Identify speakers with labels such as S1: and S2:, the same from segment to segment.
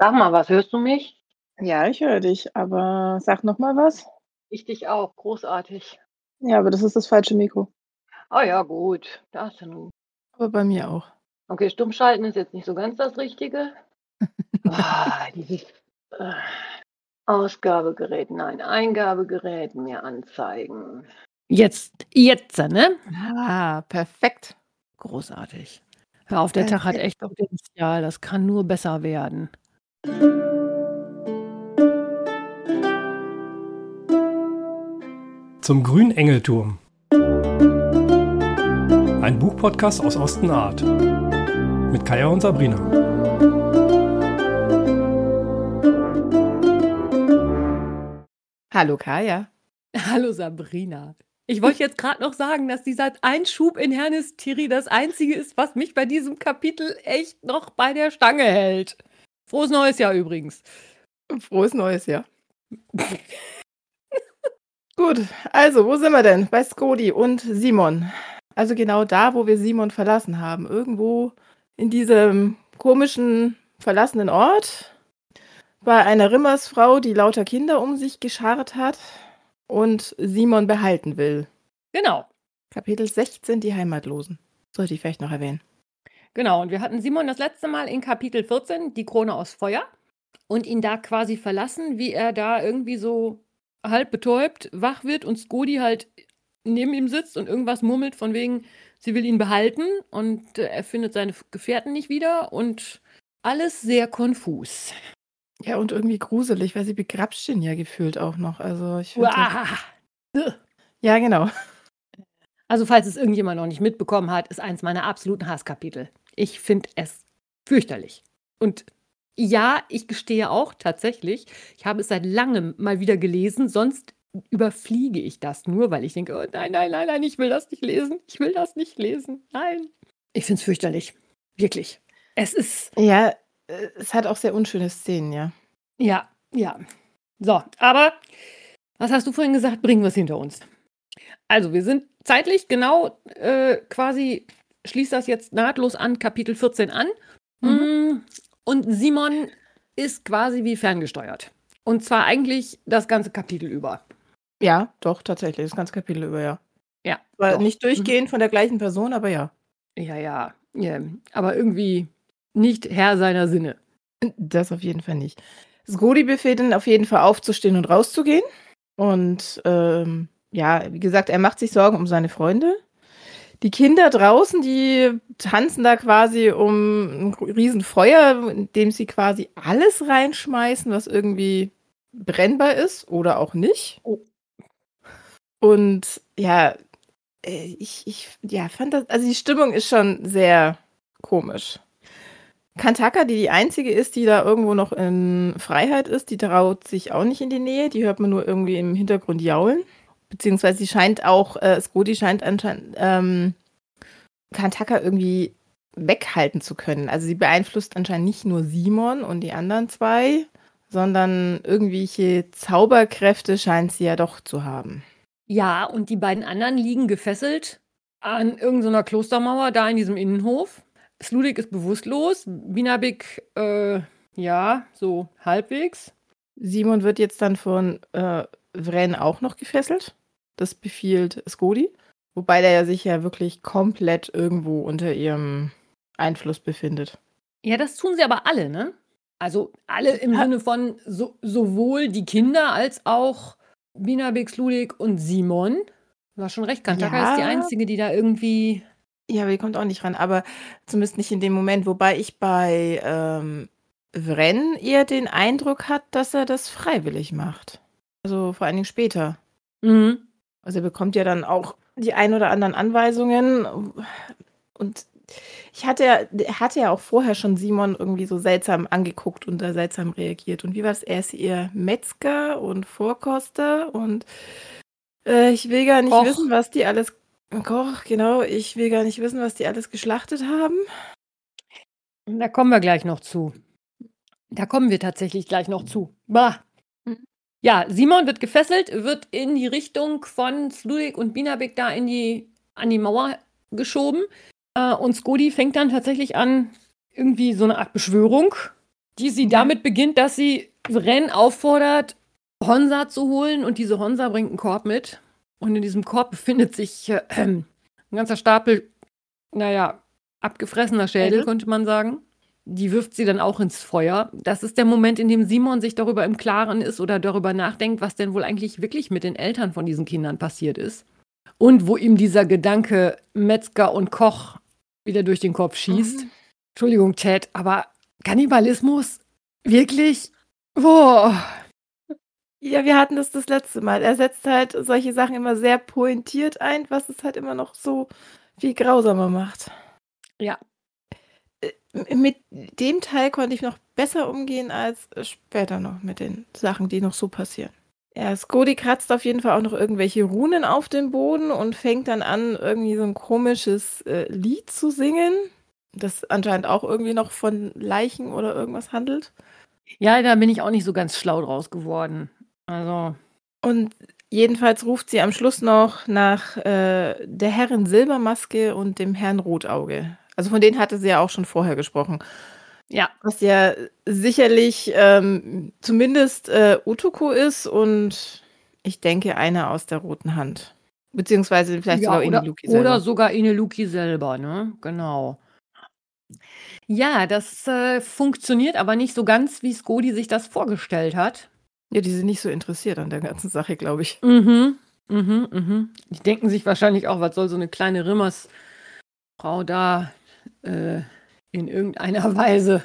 S1: Sag mal was, hörst du mich?
S2: Ja, ich höre dich, aber sag noch mal was.
S1: Ich dich auch, großartig.
S2: Ja, aber das ist das falsche Mikro.
S1: Ah ja, gut, da hast du nun.
S2: Aber bei mir auch.
S1: Okay, stummschalten ist jetzt nicht so ganz das Richtige. Dieses äh, Ausgabegerät, nein, Eingabegerät, mir anzeigen. Jetzt, ne?
S2: Perfekt.
S1: Großartig. Hör auf, der Tag hat echt
S2: Perfekto.
S1: Potenzial, das kann nur besser werden.
S3: Zum grünen Engelturm. Ein Buchpodcast aus Ostenart. Mit Kaya und Sabrina.
S2: Hallo Kaya.
S1: Hallo Sabrina. Ich wollte jetzt gerade noch sagen, dass dieser Einschub in Herrnis Thierry das Einzige ist, was mich bei diesem Kapitel echt noch bei der Stange hält. Frohes neues Jahr übrigens.
S2: Frohes neues Jahr. Gut, also wo sind wir denn? Bei Skodi und Simon. Also genau da, wo wir Simon verlassen haben. Irgendwo in diesem komischen, verlassenen Ort. Bei einer Rimmersfrau, die lauter Kinder um sich geschart hat und Simon behalten will.
S1: Genau.
S2: Kapitel 16, die Heimatlosen. Sollte ich vielleicht noch erwähnen.
S1: Genau, und wir hatten Simon das letzte Mal in Kapitel 14, die Krone aus Feuer, und ihn da quasi verlassen, wie er da irgendwie so halb betäubt wach wird und Skodi halt neben ihm sitzt und irgendwas murmelt von wegen, sie will ihn behalten und er findet seine Gefährten nicht wieder und alles sehr konfus.
S2: Ja, und irgendwie gruselig, weil sie begrapscht ihn ja gefühlt auch noch. Also ich finde das... Ja, genau.
S1: Also falls es irgendjemand noch nicht mitbekommen hat, ist eins meiner absoluten Hasskapitel. Ich finde es fürchterlich. Und ja, ich gestehe auch tatsächlich, ich habe es seit langem mal wieder gelesen, sonst überfliege ich das nur, weil ich denke, oh nein, nein, nein, nein, ich will das nicht lesen. Ich will das nicht lesen. Nein. Ich finde es fürchterlich. Wirklich. Es ist...
S2: Ja, es hat auch sehr unschöne Szenen, ja.
S1: Ja, ja. So, aber was hast du vorhin gesagt? Bringen wir es hinter uns. Also, wir sind zeitlich genau quasi, schließt das jetzt nahtlos an Kapitel 14 an. Und Simon ist quasi wie ferngesteuert. Und zwar eigentlich das ganze Kapitel über.
S2: Ja, doch, tatsächlich. Das ganze Kapitel über, ja.
S1: Ja.
S2: War
S1: doch.
S2: nicht durchgehend von der gleichen Person, aber ja.
S1: Ja. Aber irgendwie nicht Herr seiner Sinne.
S2: Das auf jeden Fall nicht. Skodi befiehlt ihn auf jeden Fall aufzustehen und rauszugehen. Und ja, wie gesagt, er macht sich Sorgen um seine Freunde. Die Kinder draußen, die tanzen da quasi um ein Riesenfeuer, in dem sie quasi alles reinschmeißen, was irgendwie brennbar ist oder auch nicht.
S1: Oh.
S2: Und ja, ich fand das, also die Stimmung ist schon sehr komisch. Kantaka, die einzige ist, die da irgendwo noch in Freiheit ist, die traut sich auch nicht in die Nähe. Die hört man nur irgendwie im Hintergrund jaulen. Beziehungsweise sie scheint auch, Skodi scheint anscheinend Kantaka irgendwie weghalten zu können. Also sie beeinflusst anscheinend nicht nur Simon und die anderen zwei, sondern irgendwelche Zauberkräfte scheint sie ja doch zu haben.
S1: Ja, und die beiden anderen liegen gefesselt an irgendeiner Klostermauer da in diesem Innenhof. Sludik ist bewusstlos, Binabik, ja, so halbwegs.
S2: Simon wird jetzt dann von Vren auch noch gefesselt. Das befiehlt Skodi. Wobei der ja sich ja wirklich komplett irgendwo unter ihrem Einfluss befindet.
S1: Ja, das tun sie aber alle, ne? Also alle im Sinne von sowohl die Kinder als auch Binabik, Sludik und Simon. Du hast schon recht, Kantaka ist die Einzige, die da irgendwie...
S2: Ja, aber die kommt auch nicht ran, aber zumindest nicht in dem Moment, wobei ich bei Vren eher den Eindruck hat, dass er das freiwillig macht. Also vor allen Dingen später.
S1: Mhm.
S2: Also er bekommt ja dann auch die ein oder anderen Anweisungen und er hatte ja auch vorher schon Simon irgendwie so seltsam angeguckt und da seltsam reagiert. Und wie war es? Er ist eher Metzger und Vorkoster und ich will gar nicht wissen, was die alles... Koch, genau. Ich will gar nicht wissen, was die alles geschlachtet haben.
S1: Da kommen wir gleich noch zu. Da kommen wir tatsächlich gleich noch zu. Bah. Ja, Simon wird gefesselt, wird in die Richtung von Sludik und Binabik da an die Mauer geschoben. Und Skodi fängt dann tatsächlich an, irgendwie so eine Art Beschwörung die sie damit beginnt, dass sie Vren auffordert, Honsa zu holen und diese Honsa bringt einen Korb mit. Und in diesem Korb befindet sich ein ganzer Stapel, abgefressener Schädel, könnte man sagen. Die wirft sie dann auch ins Feuer. Das ist der Moment, in dem Simon sich darüber im Klaren ist oder darüber nachdenkt, was denn wohl eigentlich wirklich mit den Eltern von diesen Kindern passiert ist. Und wo ihm dieser Gedanke Metzger und Koch wieder durch den Kopf schießt. Entschuldigung, Ted, aber Kannibalismus? Wirklich? Boah.
S2: Ja, wir hatten das letzte Mal. Er setzt halt solche Sachen immer sehr pointiert ein, was es halt immer noch so viel grausamer macht.
S1: Ja.
S2: Mit dem Teil konnte ich noch besser umgehen als später noch mit den Sachen, die noch so passieren. Ja, Skodi kratzt auf jeden Fall auch noch irgendwelche Runen auf den Boden und fängt dann an, irgendwie so ein komisches Lied zu singen, das anscheinend auch irgendwie noch von Leichen oder irgendwas handelt.
S1: Ja, da bin ich auch nicht so ganz schlau draus geworden. Also.
S2: Und jedenfalls ruft sie am Schluss noch nach der Herrin Silbermaske und dem Herrn Rotauge. Also von denen hatte sie ja auch schon vorher gesprochen.
S1: Ja.
S2: Was ja sicherlich zumindest Utuko ist und ich denke einer aus der Roten Hand. Beziehungsweise vielleicht sogar Ineluki selber.
S1: Oder sogar Ineluki selber, ne? Genau. Ja, das funktioniert aber nicht so ganz, wie Skodi sich das vorgestellt hat.
S2: Ja, die sind nicht so interessiert an der ganzen Sache, glaube ich.
S1: Die denken sich wahrscheinlich auch, was soll so eine kleine Rimmersfrau da in irgendeiner Weise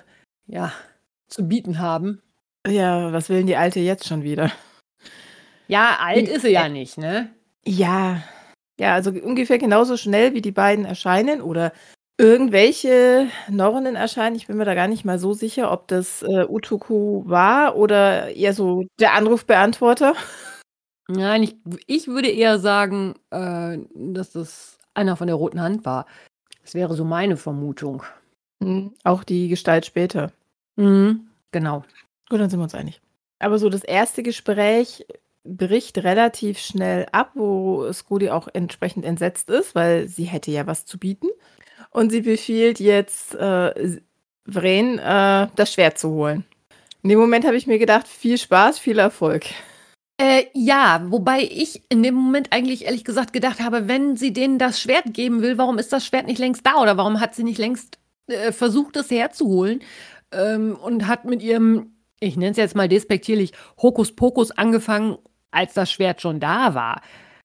S1: zu bieten haben.
S2: Ja, was will denn die Alte jetzt schon wieder?
S1: Ja, alt ist sie ja nicht, ne?
S2: Ja, also ungefähr genauso schnell, wie die beiden erscheinen oder irgendwelche Nornen erscheinen. Ich bin mir da gar nicht mal so sicher, ob das Utuku war oder eher so der Anrufbeantworter.
S1: Nein, ich würde eher sagen, dass das einer von der Roten Hand war. Das wäre so meine Vermutung.
S2: Auch die Gestalt später.
S1: Genau.
S2: Gut, dann sind wir uns einig. Aber so das erste Gespräch bricht relativ schnell ab, wo Skodi auch entsprechend entsetzt ist, weil sie hätte ja was zu bieten. Und sie befiehlt jetzt Vren, das Schwert zu holen. In dem Moment habe ich mir gedacht, viel Spaß, viel Erfolg.
S1: Ja, wobei ich in dem Moment eigentlich ehrlich gesagt gedacht habe, wenn sie denen das Schwert geben will, warum ist das Schwert nicht längst da oder warum hat sie nicht längst versucht, es herzuholen und hat mit ihrem, ich nenne es jetzt mal despektierlich, Hokuspokus angefangen, als das Schwert schon da war.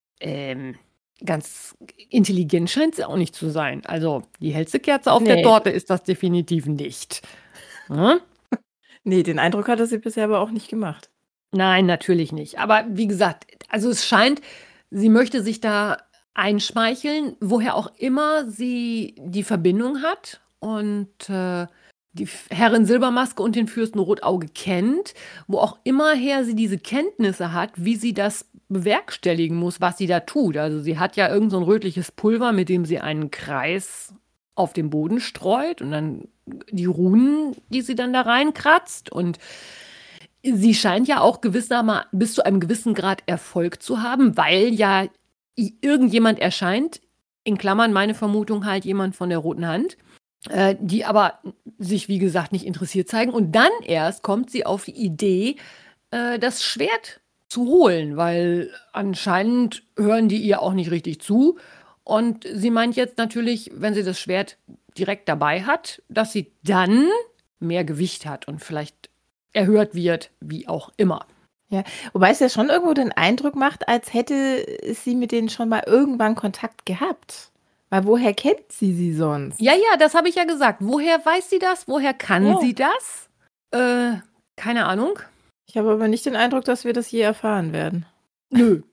S1: Ganz intelligent scheint sie auch nicht zu sein. Also die hellste Kerze auf der Torte ist das definitiv nicht.
S2: Nee, den Eindruck hatte sie bisher aber auch nicht gemacht.
S1: Nein, natürlich nicht. Aber wie gesagt, also es scheint, sie möchte sich da einschmeicheln, woher auch immer sie die Verbindung hat und die Herrin Silbermaske und den Fürsten Rotauge kennt, wo auch immer her sie diese Kenntnisse hat, wie sie das bewerkstelligen muss, was sie da tut. Also sie hat ja irgend so ein rötliches Pulver, mit dem sie einen Kreis auf den Boden streut und dann die Runen, die sie dann da reinkratzt und sie scheint ja auch gewissermaßen bis zu einem gewissen Grad Erfolg zu haben, weil ja irgendjemand erscheint, in Klammern meine Vermutung halt jemand von der Roten Hand, die aber sich, wie gesagt, nicht interessiert zeigen. Und dann erst kommt sie auf die Idee, das Schwert zu holen, weil anscheinend hören die ihr auch nicht richtig zu. Und sie meint jetzt natürlich, wenn sie das Schwert direkt dabei hat, dass sie dann mehr Gewicht hat und vielleicht erhört wird, wie auch immer.
S2: Ja, wobei es ja schon irgendwo den Eindruck macht, als hätte sie mit denen schon mal irgendwann Kontakt gehabt. Weil woher kennt sie sonst?
S1: Ja, das habe ich ja gesagt. Woher weiß sie das? Woher kann sie das? Keine Ahnung.
S2: Ich habe aber nicht den Eindruck, dass wir das je erfahren werden.
S1: Nö.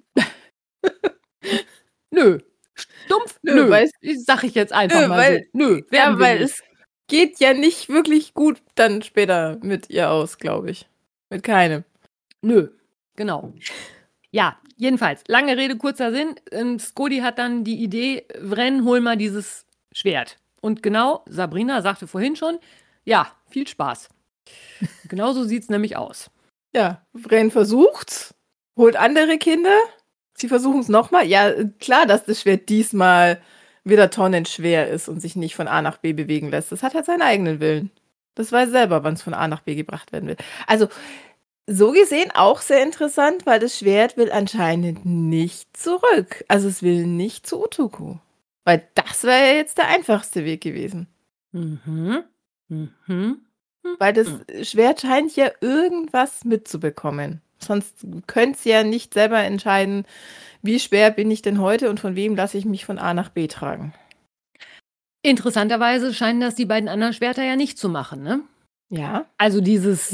S1: Nö. Stumpf? Nö. Sag ich jetzt einfach mal so. Nö.
S2: Ja, weil es geht ja nicht wirklich gut dann später mit ihr aus, glaube ich. Mit keinem.
S1: Nö. Genau. Ja, jedenfalls, lange Rede, kurzer Sinn. Skodi hat dann die Idee, Vren, hol mal dieses Schwert. Und genau, Sabrina sagte vorhin schon, ja, viel Spaß. Genauso sieht es nämlich aus.
S2: Ja, Vren versucht's, holt andere Kinder, sie versuchen es nochmal. Ja, klar, dass das Schwert diesmal wieder tonnenschwer ist und sich nicht von A nach B bewegen lässt. Das hat halt seinen eigenen Willen. Das weiß selber, wann es von A nach B gebracht werden will. Also, so gesehen auch sehr interessant, weil das Schwert will anscheinend nicht zurück. Also, es will nicht zu Utuku. Weil das wäre ja jetzt der einfachste Weg gewesen.
S1: Mhm. Mhm.
S2: Weil das Schwert scheint ja irgendwas mitzubekommen. Sonst könnte es ja nicht selber entscheiden, wie schwer bin ich denn heute und von wem lasse ich mich von A nach B tragen.
S1: Interessanterweise scheinen das die beiden anderen Schwerter ja nicht zu machen, ne?
S2: Ja.
S1: Also dieses,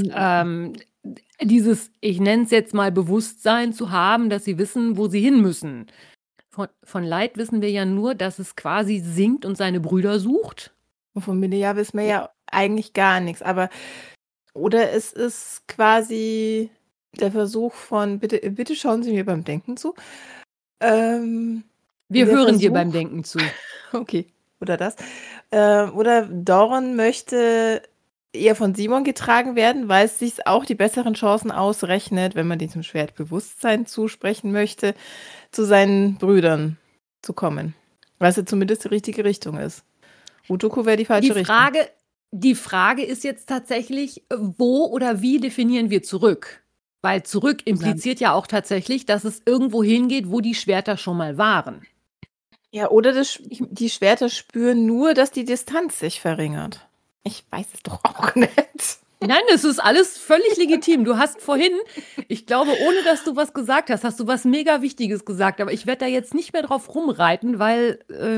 S1: ich nenne es jetzt mal Bewusstsein zu haben, dass sie wissen, wo sie hin müssen. Von Light wissen wir ja nur, dass es quasi singt und seine Brüder sucht.
S2: Und von Minaya wissen wir ja eigentlich gar nichts. Aber, oder es ist quasi der Versuch von, bitte schauen Sie mir beim Denken zu.
S1: Wir
S2: der
S1: hören dir
S2: Versuch-
S1: beim Denken zu.
S2: Okay, oder das. Oder Doron möchte eher von Simon getragen werden, weil es sich auch die besseren Chancen ausrechnet, wenn man diesem Schwert Bewusstsein zusprechen möchte, zu seinen Brüdern zu kommen. Was ja zumindest die richtige Richtung ist. Utuku wäre die falsche Richtung.
S1: Die Frage ist jetzt tatsächlich, wo oder wie definieren wir zurück? Weil zurück impliziert ja auch tatsächlich, dass es irgendwo hingeht, wo die Schwerter schon mal waren.
S2: Ja, oder die Schwerter spüren nur, dass die Distanz sich verringert. Ich weiß es doch auch nicht.
S1: Nein, es ist alles völlig legitim. Du hast vorhin, ich glaube, ohne dass du was gesagt hast, hast du was mega Wichtiges gesagt. Aber ich werde da jetzt nicht mehr drauf rumreiten, weil,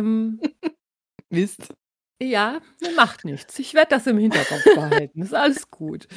S2: Mist.
S1: ja, macht nichts. Ich werde das im Hinterkopf behalten. Ist alles gut.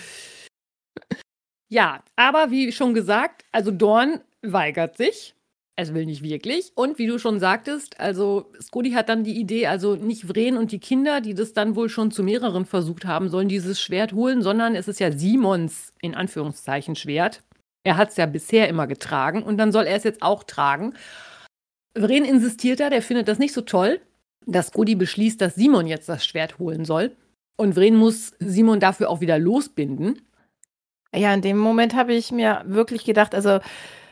S1: Ja, aber wie schon gesagt, also Dorn weigert sich. Es will nicht wirklich. Und wie du schon sagtest, also Skudi hat dann die Idee, also nicht Vren und die Kinder, die das dann wohl schon zu mehreren versucht haben, sollen dieses Schwert holen, sondern es ist ja Simons, in Anführungszeichen, Schwert. Er hat es ja bisher immer getragen und dann soll er es jetzt auch tragen. Vren insistiert da, der findet das nicht so toll, dass Skudi beschließt, dass Simon jetzt das Schwert holen soll. Und Vren muss Simon dafür auch wieder losbinden.
S2: Ja, in dem Moment habe ich mir wirklich gedacht, also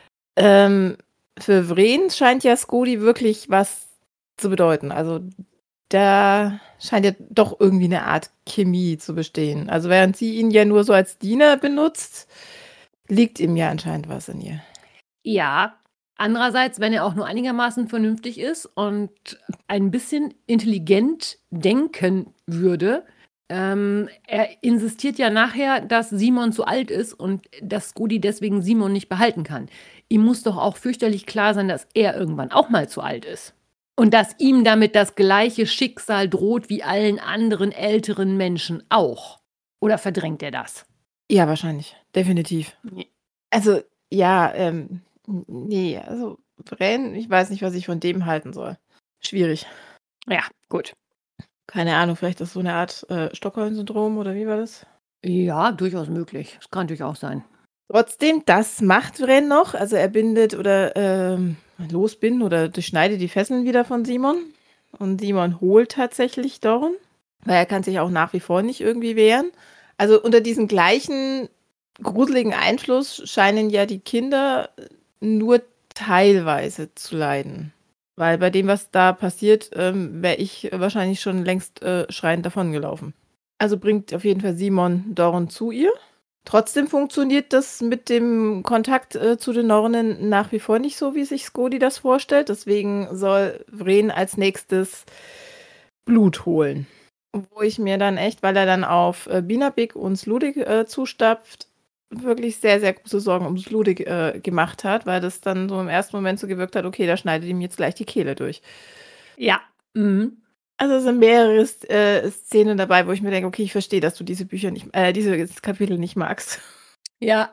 S2: für Vren scheint ja Skudi wirklich was zu bedeuten. Also da scheint ja doch irgendwie eine Art Chemie zu bestehen. Also während sie ihn ja nur so als Diener benutzt, liegt ihm ja anscheinend was in ihr.
S1: Ja, andererseits, wenn er auch nur einigermaßen vernünftig ist und ein bisschen intelligent denken würde, er insistiert ja nachher, dass Simon zu alt ist und dass Skudi deswegen Simon nicht behalten kann. Ihm muss doch auch fürchterlich klar sein, dass er irgendwann auch mal zu alt ist. Und dass ihm damit das gleiche Schicksal droht wie allen anderen älteren Menschen auch. Oder verdrängt er das?
S2: Ja, wahrscheinlich. Definitiv.
S1: Nee.
S2: Also, ja, nee, also Vren, ich weiß nicht, was ich von dem halten soll. Schwierig.
S1: Ja, gut.
S2: Keine Ahnung, vielleicht ist so eine Art Stockholm-Syndrom oder wie war das?
S1: Ja, durchaus möglich. Das kann durchaus sein.
S2: Trotzdem, das macht Vren noch. Also er bindet oder losbinden oder durchschneidet die Fesseln wieder von Simon. Und Simon holt tatsächlich Dorn, weil er kann sich auch nach wie vor nicht irgendwie wehren. Also unter diesem gleichen gruseligen Einfluss scheinen ja die Kinder nur teilweise zu leiden. Weil bei dem, was da passiert, wäre ich wahrscheinlich schon längst schreiend davongelaufen. Also bringt auf jeden Fall Simon Dorn zu ihr. Trotzdem funktioniert das mit dem Kontakt zu den Nornen nach wie vor nicht so, wie sich Skodi das vorstellt. Deswegen soll Vren als nächstes Blut holen. Wo ich mir dann echt, weil er dann auf Binabik und Sludig zustapft, wirklich sehr, sehr große Sorgen um Sludig gemacht hat, weil das dann so im ersten Moment so gewirkt hat, okay, da schneidet ihm jetzt gleich die Kehle durch.
S1: Ja. Mhm.
S2: Also es sind mehrere Szenen dabei, wo ich mir denke, okay, ich verstehe, dass du diese Bücher nicht, dieses Kapitel nicht magst.
S1: Ja.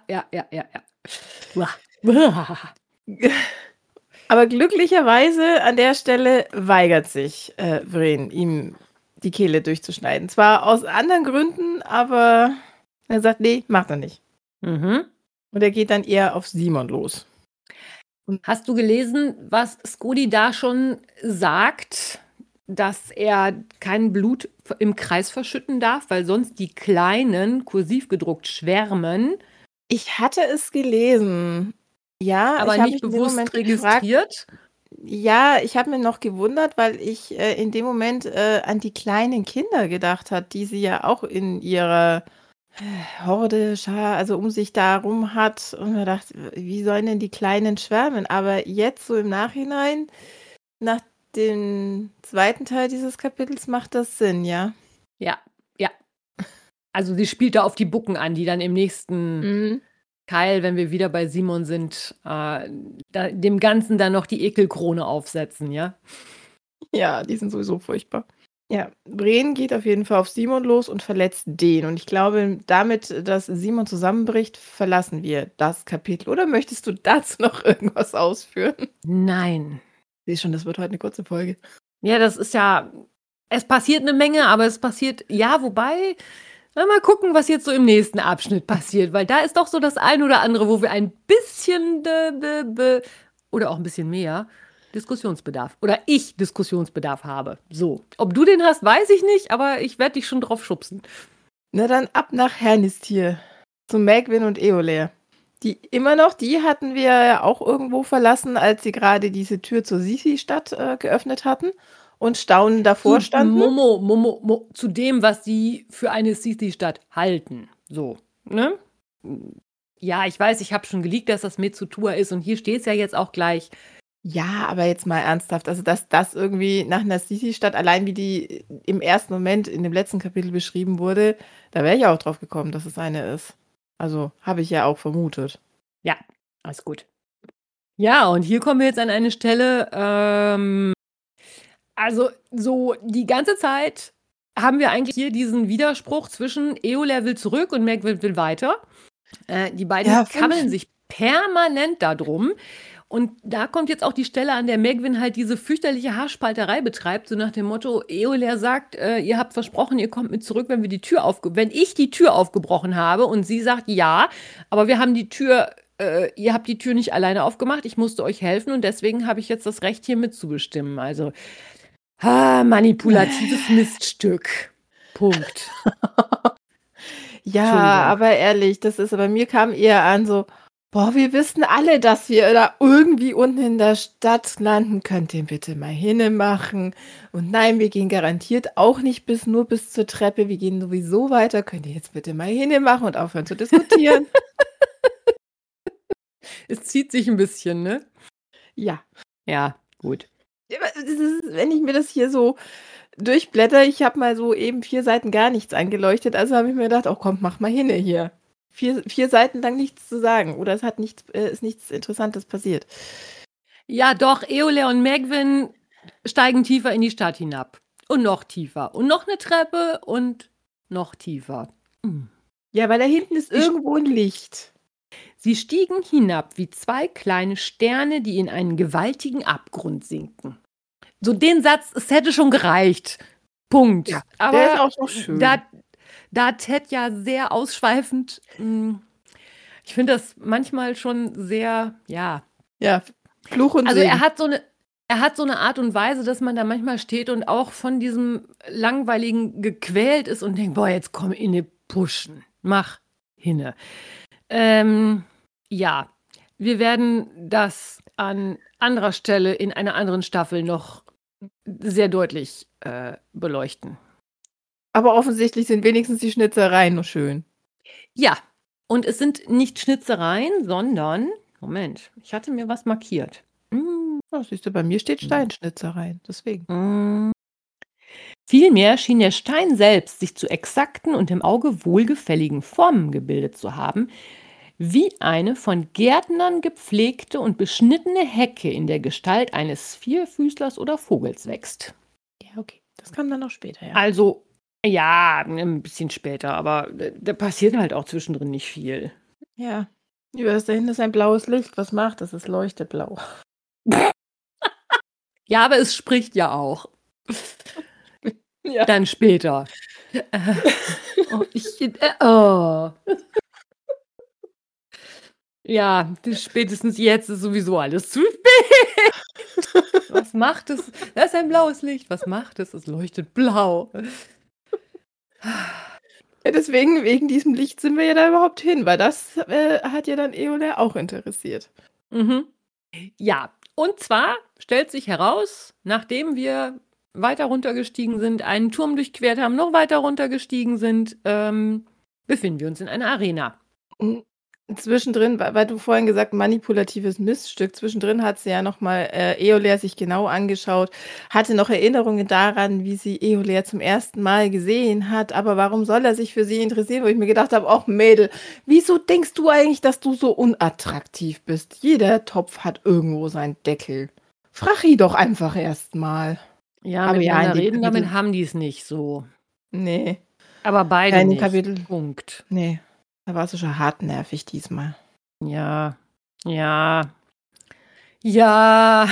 S2: Aber glücklicherweise an der Stelle weigert sich Vren, ihm die Kehle durchzuschneiden. Zwar aus anderen Gründen, aber er sagt, nee, macht er nicht.
S1: Mhm.
S2: Und er geht dann eher auf Simon los.
S1: Hast du gelesen, was Skodi da schon sagt, dass er kein Blut im Kreis verschütten darf, weil sonst die Kleinen, kursiv gedruckt, schwärmen,
S2: Ich hatte es gelesen. Ja,
S1: aber
S2: ich habe
S1: nicht
S2: mich in dem
S1: bewusst
S2: Moment
S1: registriert?
S2: Ja, ich habe mich noch gewundert, weil ich in dem Moment an die kleinen Kinder gedacht habe, die sie ja auch in ihrer Horde, Schar, also um sich da rum hat. Und mir dachte, wie sollen denn die Kleinen schwärmen? Aber jetzt so im Nachhinein, nach dem zweiten Teil dieses Kapitels, macht das Sinn, ja.
S1: Ja, ja. Also sie spielt da auf die Bucken an, die dann im nächsten
S2: Mhm.
S1: Teil, wenn wir wieder bei Simon sind, dem Ganzen dann noch die Ekelkrone aufsetzen, ja?
S2: Ja, die sind sowieso furchtbar. Ja, Bren geht auf jeden Fall auf Simon los und verletzt den. Und ich glaube, damit, dass Simon zusammenbricht, verlassen wir das Kapitel. Oder möchtest du dazu noch irgendwas ausführen?
S1: Nein.
S2: Ich sehe schon, das wird heute eine kurze Folge.
S1: Ja, das ist ja, es passiert eine Menge, aber es passiert, ja, wobei, mal gucken, was jetzt so im nächsten Abschnitt passiert, weil da ist doch so das ein oder andere, wo wir ein bisschen oder auch ein bisschen mehr Diskussionsbedarf oder ich Diskussionsbedarf habe. So, ob du den hast, weiß ich nicht, aber ich werde dich schon drauf schubsen.
S2: Na dann ab nach Hernistir. Zu Megwin und Eoler. Die hatten wir ja auch irgendwo verlassen, als sie gerade diese Tür zur Sisi-Stadt geöffnet hatten und staunend davor standen.
S1: Zu dem, was sie für eine Sisi-Stadt halten. So, ne? Ja, ich weiß, ich habe schon geleakt, dass das Metsutua ist und hier steht es ja jetzt auch gleich.
S2: Ja, aber jetzt mal ernsthaft, also dass das irgendwie nach einer Sisi-Stadt, allein wie die im ersten Moment in dem letzten Kapitel beschrieben wurde, da wäre ich auch drauf gekommen, dass es eine ist. Also habe ich ja auch vermutet.
S1: Ja, alles gut. Ja, und hier kommen wir jetzt an eine Stelle, also so die ganze Zeit haben wir eigentlich hier diesen Widerspruch zwischen Eoler will zurück und Megwin will weiter. Die beiden
S2: Ja,
S1: kabbeln sich permanent darum. Und da kommt jetzt auch die Stelle, an der Megwin halt diese fürchterliche Haarspalterei betreibt, so nach dem Motto, Eoler sagt, ihr habt versprochen, ihr kommt mit zurück, wenn wenn ich die Tür aufgebrochen habe. Und sie sagt, ja, aber wir haben die Tür, ihr habt die Tür nicht alleine aufgemacht, ich musste euch helfen und deswegen habe ich jetzt das Recht, hier mitzubestimmen. Also, manipulatives Miststück. Punkt.
S2: Ja,
S1: Entschuldigung.
S2: aber ehrlich, bei mir kam eher an so, boah, wir wissen alle, dass wir da irgendwie unten in der Stadt landen. Könnt ihr bitte mal hinmachen? Und nein, wir gehen garantiert auch nicht nur bis zur Treppe. Wir gehen sowieso weiter. Könnt ihr jetzt bitte mal hinmachen und aufhören zu diskutieren?
S1: Es zieht sich ein bisschen, ne?
S2: Ja.
S1: Ja, gut.
S2: Wenn ich mir das hier so durchblätter, ich habe mal so eben 4 Seiten gar nichts angeleuchtet, also habe ich mir gedacht, oh komm, mach mal hin hier. 4 Seiten lang nichts zu sagen oder ist nichts Interessantes passiert.
S1: Ja, doch, Eoler und Megwin steigen tiefer in die Stadt hinab. Und noch tiefer. Und noch eine Treppe und noch tiefer.
S2: Ja, weil da hinten ist irgendwo ein Licht.
S1: Sie stiegen hinab wie 2 kleine Sterne, die in einen gewaltigen Abgrund sinken. So den Satz, es hätte schon gereicht. Punkt.
S2: Ja,
S1: aber
S2: der ist auch so schön.
S1: Da Ted ja sehr ausschweifend, ich finde das manchmal schon sehr, ja.
S2: Ja, Fluch und
S1: Also
S2: Segen.
S1: er hat so eine Art und Weise, dass man da manchmal steht und auch von diesem Langweiligen gequält ist und denkt, boah, jetzt komm in die Puschen, mach hinne. Ja, wir werden das an anderer Stelle in einer anderen Staffel noch sehr deutlich beleuchten.
S2: Aber offensichtlich sind wenigstens die Schnitzereien noch schön.
S1: Ja, und es sind nicht Schnitzereien, sondern, Moment, ich hatte mir was markiert.
S2: Oh, siehst du, bei mir steht Steinschnitzereien, deswegen.
S1: Vielmehr schien der Stein selbst sich zu exakten und im Auge wohlgefälligen Formen gebildet zu haben, wie eine von Gärtnern gepflegte und beschnittene Hecke in der Gestalt eines Vierfüßlers oder Vogels wächst.
S2: Ja, okay. Das kam dann noch später, ja.
S1: Also, ja, ein bisschen später, aber da passiert halt auch zwischendrin nicht viel.
S2: Ja. Da hinten ist ein blaues Licht. Was macht das? Es leuchtet blau.
S1: Ja, aber es spricht ja auch.
S2: Ja.
S1: Dann später. Oh. Ja, spätestens jetzt ist sowieso alles zu spät. Was macht es? Da ist ein blaues Licht. Was macht es? Es leuchtet blau.
S2: Ja, deswegen, wegen diesem Licht sind wir ja da überhaupt hin, weil das hat ja dann Eoler auch interessiert.
S1: Mhm. Ja, Und zwar stellt sich heraus, nachdem wir weiter runtergestiegen sind, einen Turm durchquert haben, noch weiter runtergestiegen sind, befinden wir uns in einer Arena.
S2: Zwischendrin, weil du vorhin gesagt manipulatives Miststück, zwischendrin hat sie ja nochmal Eoler sich genau angeschaut, hatte noch Erinnerungen daran, wie sie Eoler zum ersten Mal gesehen hat, aber warum soll er sich für sie interessieren, wo ich mir gedacht habe, ach Mädel, wieso denkst du eigentlich, dass du so unattraktiv bist? Jeder Topf hat irgendwo seinen Deckel. Frag ihn doch einfach erst mal.
S1: Ja,
S2: Aber ja,
S1: miteinander
S2: in dem
S1: reden, damit
S2: Kapitel-
S1: haben die es nicht so.
S2: Nee,
S1: Aber beide
S2: Ja, in dem
S1: nicht.
S2: Kapitel-
S1: Punkt.
S2: nee, da warst du schon hartnervig diesmal.
S1: Ja, ja, ja.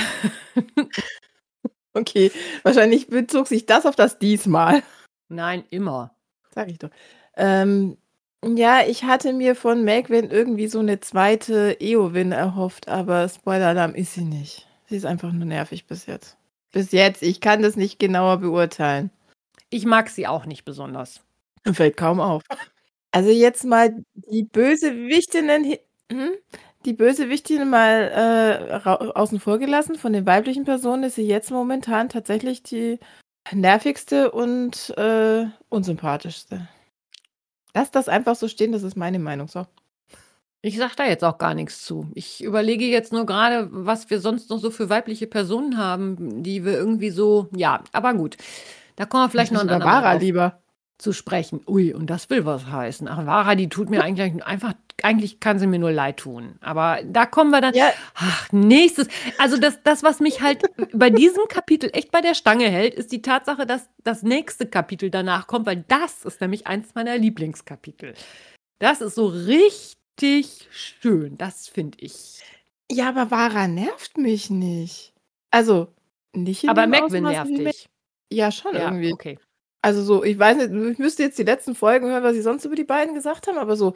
S2: Okay, wahrscheinlich bezog sich das auf das diesmal.
S1: Nein, immer.
S2: Sag ich doch. Ja, ich hatte mir von Megwin irgendwie so eine zweite Eowyn erhofft, aber Spoiler-Alarm ist sie nicht. Sie ist einfach nur nervig bis jetzt. Bis jetzt, ich kann das nicht genauer beurteilen.
S1: Ich mag sie auch nicht besonders.
S2: Fällt kaum auf. Also jetzt mal die Bösewichtinnen, die Bösewichtinnen mal außen vor gelassen. Von den weiblichen Personen ist sie jetzt momentan tatsächlich die nervigste und unsympathischste. Lass das einfach so stehen, das ist meine Meinung. So.
S1: Ich sag da jetzt auch gar nichts zu. Ich überlege jetzt nur gerade, was wir sonst noch so für weibliche Personen haben, die wir irgendwie so, ja, aber gut. Da kommen wir vielleicht noch ein
S2: über
S1: andermal
S2: Vara
S1: drauf
S2: lieber.
S1: zu sprechen. Ui, und das will was heißen. Ach, Vara, die tut mir eigentlich kann sie mir nur leid tun. Aber da kommen wir dann,
S2: Ja,
S1: ach, nächstes. Also das, was mich halt bei diesem Kapitel echt bei der Stange hält, ist die Tatsache, dass das nächste Kapitel danach kommt, weil das ist nämlich eins meiner Lieblingskapitel. Das ist so richtig schön, das finde ich.
S2: ja, aber Vara nervt mich nicht. Also, nicht in
S1: Aber
S2: dem
S1: Megwin
S2: Ausmaß
S1: nervt
S2: wie
S1: dich.
S2: Ja, schon
S1: Ja,
S2: irgendwie.
S1: okay.
S2: Also so, ich weiß nicht, ich müsste jetzt die letzten Folgen hören, was sie sonst über die beiden gesagt haben, aber so,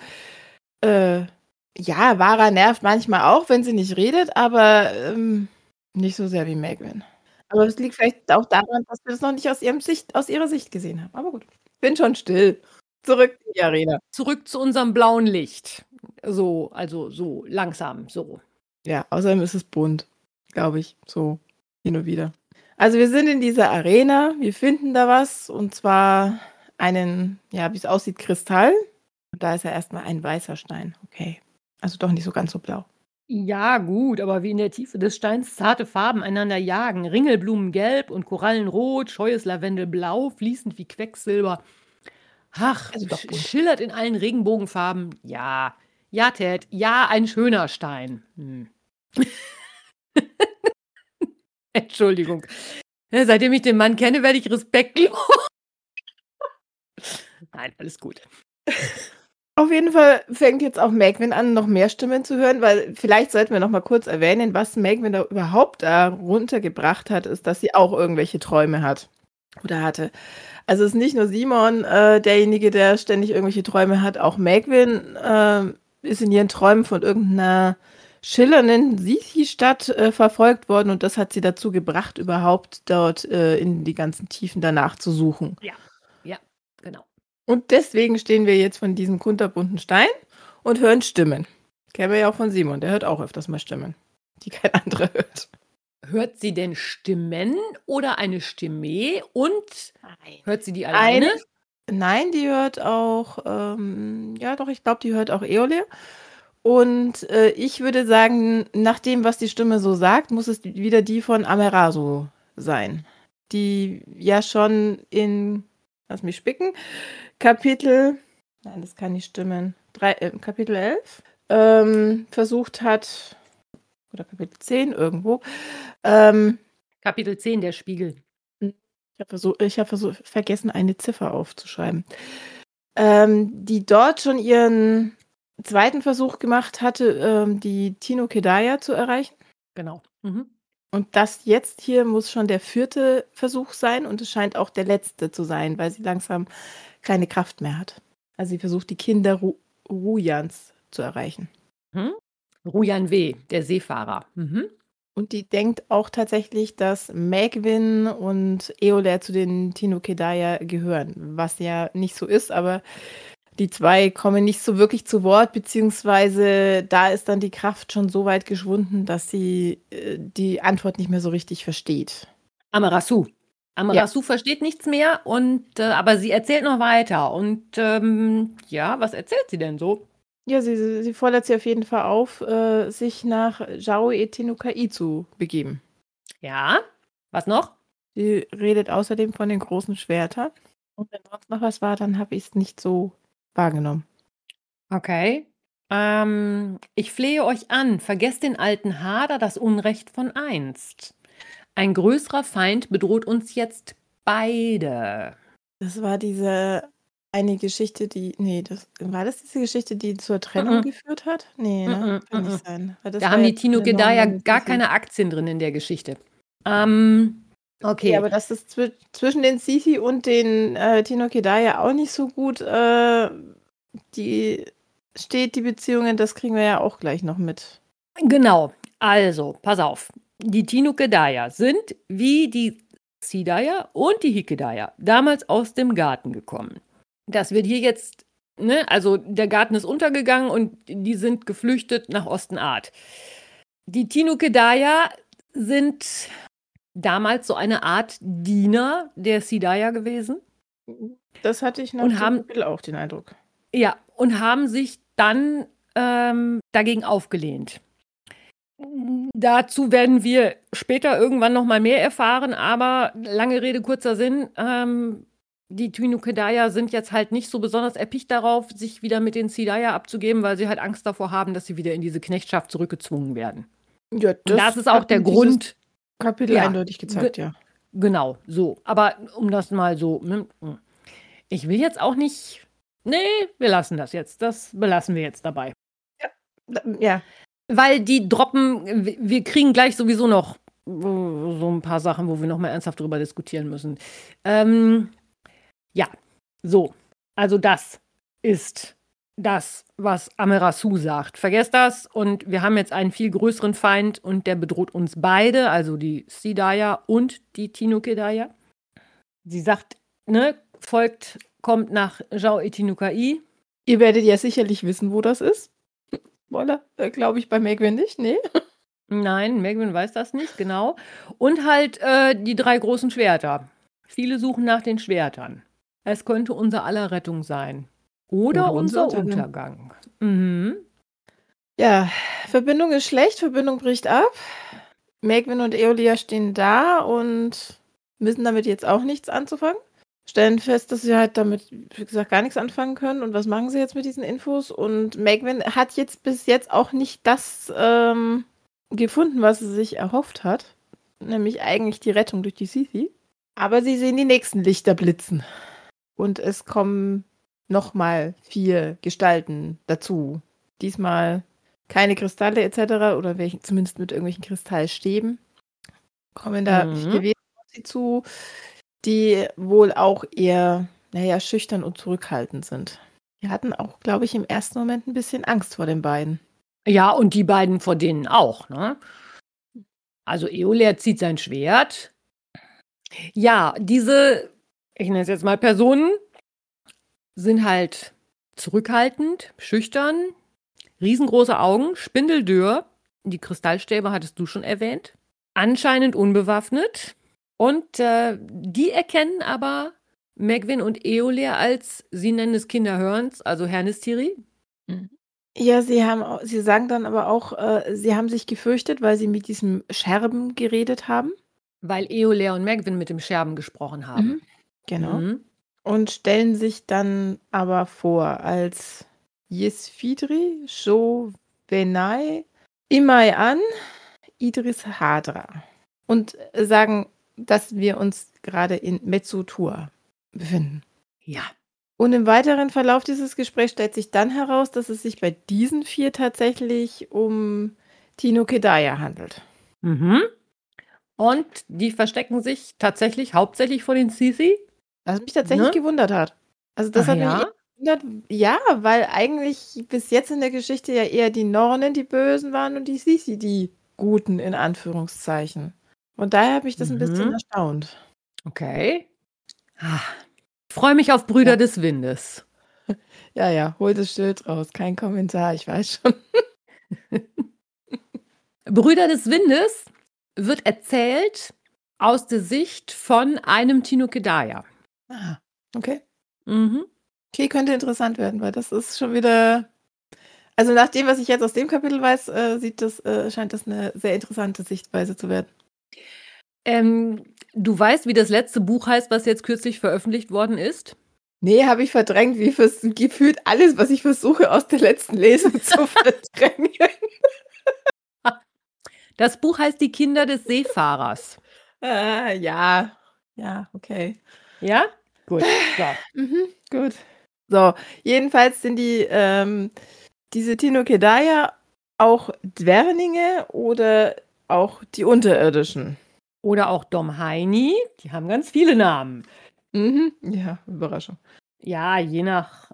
S2: ja, Vara nervt manchmal auch, wenn sie nicht redet, aber nicht so sehr wie Megwin. Aber es liegt vielleicht auch daran, dass wir das noch nicht aus ihrer Sicht gesehen haben. Aber gut, bin schon still. Zurück in die Arena.
S1: Zurück zu unserem blauen Licht. So, also so langsam, so.
S2: Ja, außerdem ist es bunt, glaube ich, so hin und wieder. Also wir sind in dieser Arena, wir finden da was, und zwar einen, ja, wie es aussieht, Kristall. Und da ist ja erstmal ein weißer Stein. Okay, also doch nicht so ganz so blau.
S1: Ja, gut, aber wie in der Tiefe des Steins zarte Farben einander jagen, Ringelblumen gelb und Korallenrot, scheues Lavendelblau, fließend wie Quecksilber. Ach,
S2: Also doch bunt.
S1: schillert in allen Regenbogenfarben. Ja, ja, Ted, ja, ein schöner Stein. Entschuldigung. Ja, seitdem ich den Mann kenne, werde ich respektlos. Nein, alles gut.
S2: Auf jeden Fall fängt jetzt auch Megwin an, noch mehr Stimmen zu hören, weil vielleicht sollten wir noch mal kurz erwähnen, was Megwin da überhaupt da runtergebracht hat, ist, dass sie auch irgendwelche Träume hat oder hatte. Also es ist nicht nur Simon derjenige, der ständig irgendwelche Träume hat, auch Megwin ist in ihren Träumen von irgendeiner schillernden Sisi-Stadt verfolgt worden, und das hat sie dazu gebracht, überhaupt dort in die ganzen Tiefen danach zu suchen.
S1: Ja, genau.
S2: Und deswegen stehen wir jetzt von diesem kunterbunten Stein und hören Stimmen. Kennen wir ja auch von Simon, der hört auch öfters mal Stimmen, die kein anderer hört.
S1: Hört sie denn Stimmen oder eine Stimme und
S2: Nein.
S1: hört sie die alleine?
S2: Nein, die hört auch, ja doch, ich glaube, die hört auch Eolir. Und ich würde sagen, nach dem, was die Stimme so sagt, muss es wieder die von Amerasu sein. Die ja schon in, lass mich spicken, Kapitel 11 versucht hat, oder Kapitel 10 irgendwo.
S1: Kapitel 10, der Spiegel.
S2: Ich habe vergessen, eine Ziffer aufzuschreiben. Die dort schon ihren zweiten Versuch gemacht hatte, die Tino Kedaya zu erreichen.
S1: Genau. Mhm.
S2: Und das jetzt hier muss schon der 4. Versuch sein, und es scheint auch der letzte zu sein, weil sie langsam keine Kraft mehr hat. Also sie versucht, die Kinder Rujans zu erreichen.
S1: Rujan W., der Seefahrer. Mhm.
S2: Und die denkt auch tatsächlich, dass Megwin und Eoler zu den Tino Kedaya gehören, was ja nicht so ist, aber die zwei kommen nicht so wirklich zu Wort, beziehungsweise da ist dann die Kraft schon so weit geschwunden, dass sie die Antwort nicht mehr so richtig versteht.
S1: Amarasu. Amarasu versteht nichts mehr, aber sie erzählt noch weiter. Und ja, was erzählt sie denn so?
S2: Ja, sie fordert sie auf jeden Fall auf, sich nach Zhao Etinukai zu begeben.
S1: Ja, was noch?
S2: Sie redet außerdem von den großen Schwertern. Und wenn sonst noch was war, dann habe ich es nicht so wahrgenommen.
S1: Okay. Ich flehe euch an, vergesst den alten Hader, das Unrecht von einst. Ein größerer Feind bedroht uns jetzt beide.
S2: Das war diese eine Geschichte, war das diese Geschichte, die zur Trennung geführt hat? Nee, ne? Kann nicht sein. Weil das
S1: Da
S2: war
S1: haben
S2: ja
S1: die Tino
S2: eine
S1: Gedaya
S2: Norm-
S1: gar keine Aktien drin in der Geschichte. Okay.
S2: Ja, aber das ist zwischen den Sisi und den Tino Kedaya auch nicht so gut die Beziehungen, das kriegen wir ja auch gleich noch mit.
S1: Genau, also, pass auf. Die Tino Gedaya sind wie die Sidaya und die Hikedaya damals aus dem Garten gekommen. Das wird hier jetzt, ne, also der Garten ist untergegangen und die sind geflüchtet nach Ostenart. Die Tino Kedaya sind damals so eine Art Diener der Sidaya gewesen.
S2: Das hatte ich nach
S1: Und
S2: dem
S1: haben-
S2: Kapitel auch den Eindruck.
S1: Ja, und haben sich dann dagegen aufgelehnt. Dazu werden wir später irgendwann noch mal mehr erfahren, aber lange Rede, kurzer Sinn, die Tino Kedaya sind jetzt halt nicht so besonders erpicht darauf, sich wieder mit den Sidaya abzugeben, weil sie halt Angst davor haben, dass sie wieder in diese Knechtschaft zurückgezwungen werden.
S2: Ja,
S1: Und das ist auch
S2: hat
S1: der
S2: dieses
S1: Grund.
S2: Kapitel
S1: Ja,
S2: eindeutig gezeigt, ja.
S1: Genau, so. Aber um das mal so, ich will jetzt auch nicht, nee, wir lassen das jetzt, das belassen wir jetzt dabei.
S2: Ja,
S1: Weil die droppen, wir kriegen gleich sowieso noch so ein paar Sachen, wo wir noch mal ernsthaft drüber diskutieren müssen. Ja, so. Also das ist das, was Amarasu sagt. Vergesst das und wir haben jetzt einen viel größeren Feind und der bedroht uns beide, also die Sidaya und die Tino Kedaya. Sie sagt, ne, kommt nach Zhao Etinukai.
S2: ihr werdet ja sicherlich wissen, wo das ist. Wolle, glaube ich bei Megwin nicht, nee.
S1: Nein, Megwin weiß das nicht, genau. Und halt die 3 großen Schwerter. Viele suchen nach den Schwertern. Es könnte unser aller Rettung sein. Oder unser Untergang. Mhm.
S2: Ja, Verbindung ist schlecht, Verbindung bricht ab. Megwin und Eolia stehen da und wissen damit jetzt auch nichts anzufangen. Stellen fest, dass sie halt damit, wie gesagt, gar nichts anfangen können. Und was machen sie jetzt mit diesen Infos? Und Megwin hat jetzt bis jetzt auch nicht das gefunden, was sie sich erhofft hat. Nämlich eigentlich die Rettung durch die Sisi. Aber sie sehen die nächsten Lichter blitzen. Und es kommen nochmal 4 Gestalten dazu. Diesmal keine Kristalle etc. oder zumindest mit irgendwelchen Kristallstäben. Kommen da 4 Wesen auf sie zu, die wohl auch eher, schüchtern und zurückhaltend sind. Die hatten auch, glaube ich, im ersten Moment ein bisschen Angst vor den beiden.
S1: Ja, und die beiden vor denen auch, ne? Also Eolia zieht sein Schwert. Ja, diese, ich nenne es jetzt mal Personen, sind halt zurückhaltend, schüchtern, riesengroße Augen, spindeldürr. Die Kristallstäbe hattest du schon erwähnt. Anscheinend unbewaffnet. Und die erkennen aber Megwin und Eolia als, sie nennen es Kinderhörns, also Hernistiri.
S2: Ja, sie sagen dann aber auch, sie haben sich gefürchtet, weil sie mit diesem Scherben geredet haben.
S1: Weil Eolia und Megwin mit dem Scherben gesprochen haben.
S2: Genau. Und stellen sich dann aber vor als Yesfidri, Venai, Imai An, Idris Hadra. Und sagen, dass wir uns gerade in Metsutur befinden.
S1: Ja.
S2: Und im weiteren Verlauf dieses Gesprächs stellt sich dann heraus, dass es sich bei diesen 4 tatsächlich um Tino Kedaya handelt.
S1: Und die verstecken sich tatsächlich hauptsächlich vor den Sisi.
S2: Was mich tatsächlich gewundert hat. Also das hat mich gewundert. Ja, weil eigentlich bis jetzt in der Geschichte ja eher die Nornen die Bösen waren und die Sisi die Guten in Anführungszeichen. Und daher habe ich das ein bisschen erstaunt.
S1: Okay. Ich freue mich auf Brüder des Windes.
S2: Ja, hol das Schild raus. Kein Kommentar, ich weiß schon.
S1: Brüder des Windes wird erzählt aus der Sicht von einem Tino Kedaya.
S2: Ah, okay.
S1: Mhm.
S2: Okay, könnte interessant werden, weil das ist schon wieder. Also nach dem, was ich jetzt aus dem Kapitel weiß, scheint das eine sehr interessante Sichtweise zu werden.
S1: Du weißt, wie das letzte Buch heißt, was jetzt kürzlich veröffentlicht worden ist?
S2: Nee, habe ich verdrängt, wie gefühlt alles, was ich versuche aus der letzten Lesung zu verdrängen.
S1: Das Buch heißt Die Kinder des Seefahrers.
S2: Ja, okay.
S1: Ja? Gut. So.
S2: Gut. So, jedenfalls sind diese Tino Kedaya auch Dwerninge oder auch die Unterirdischen?
S1: Oder auch Dom Heini. Die haben ganz viele Namen.
S2: Ja, Überraschung.
S1: Ja, je nach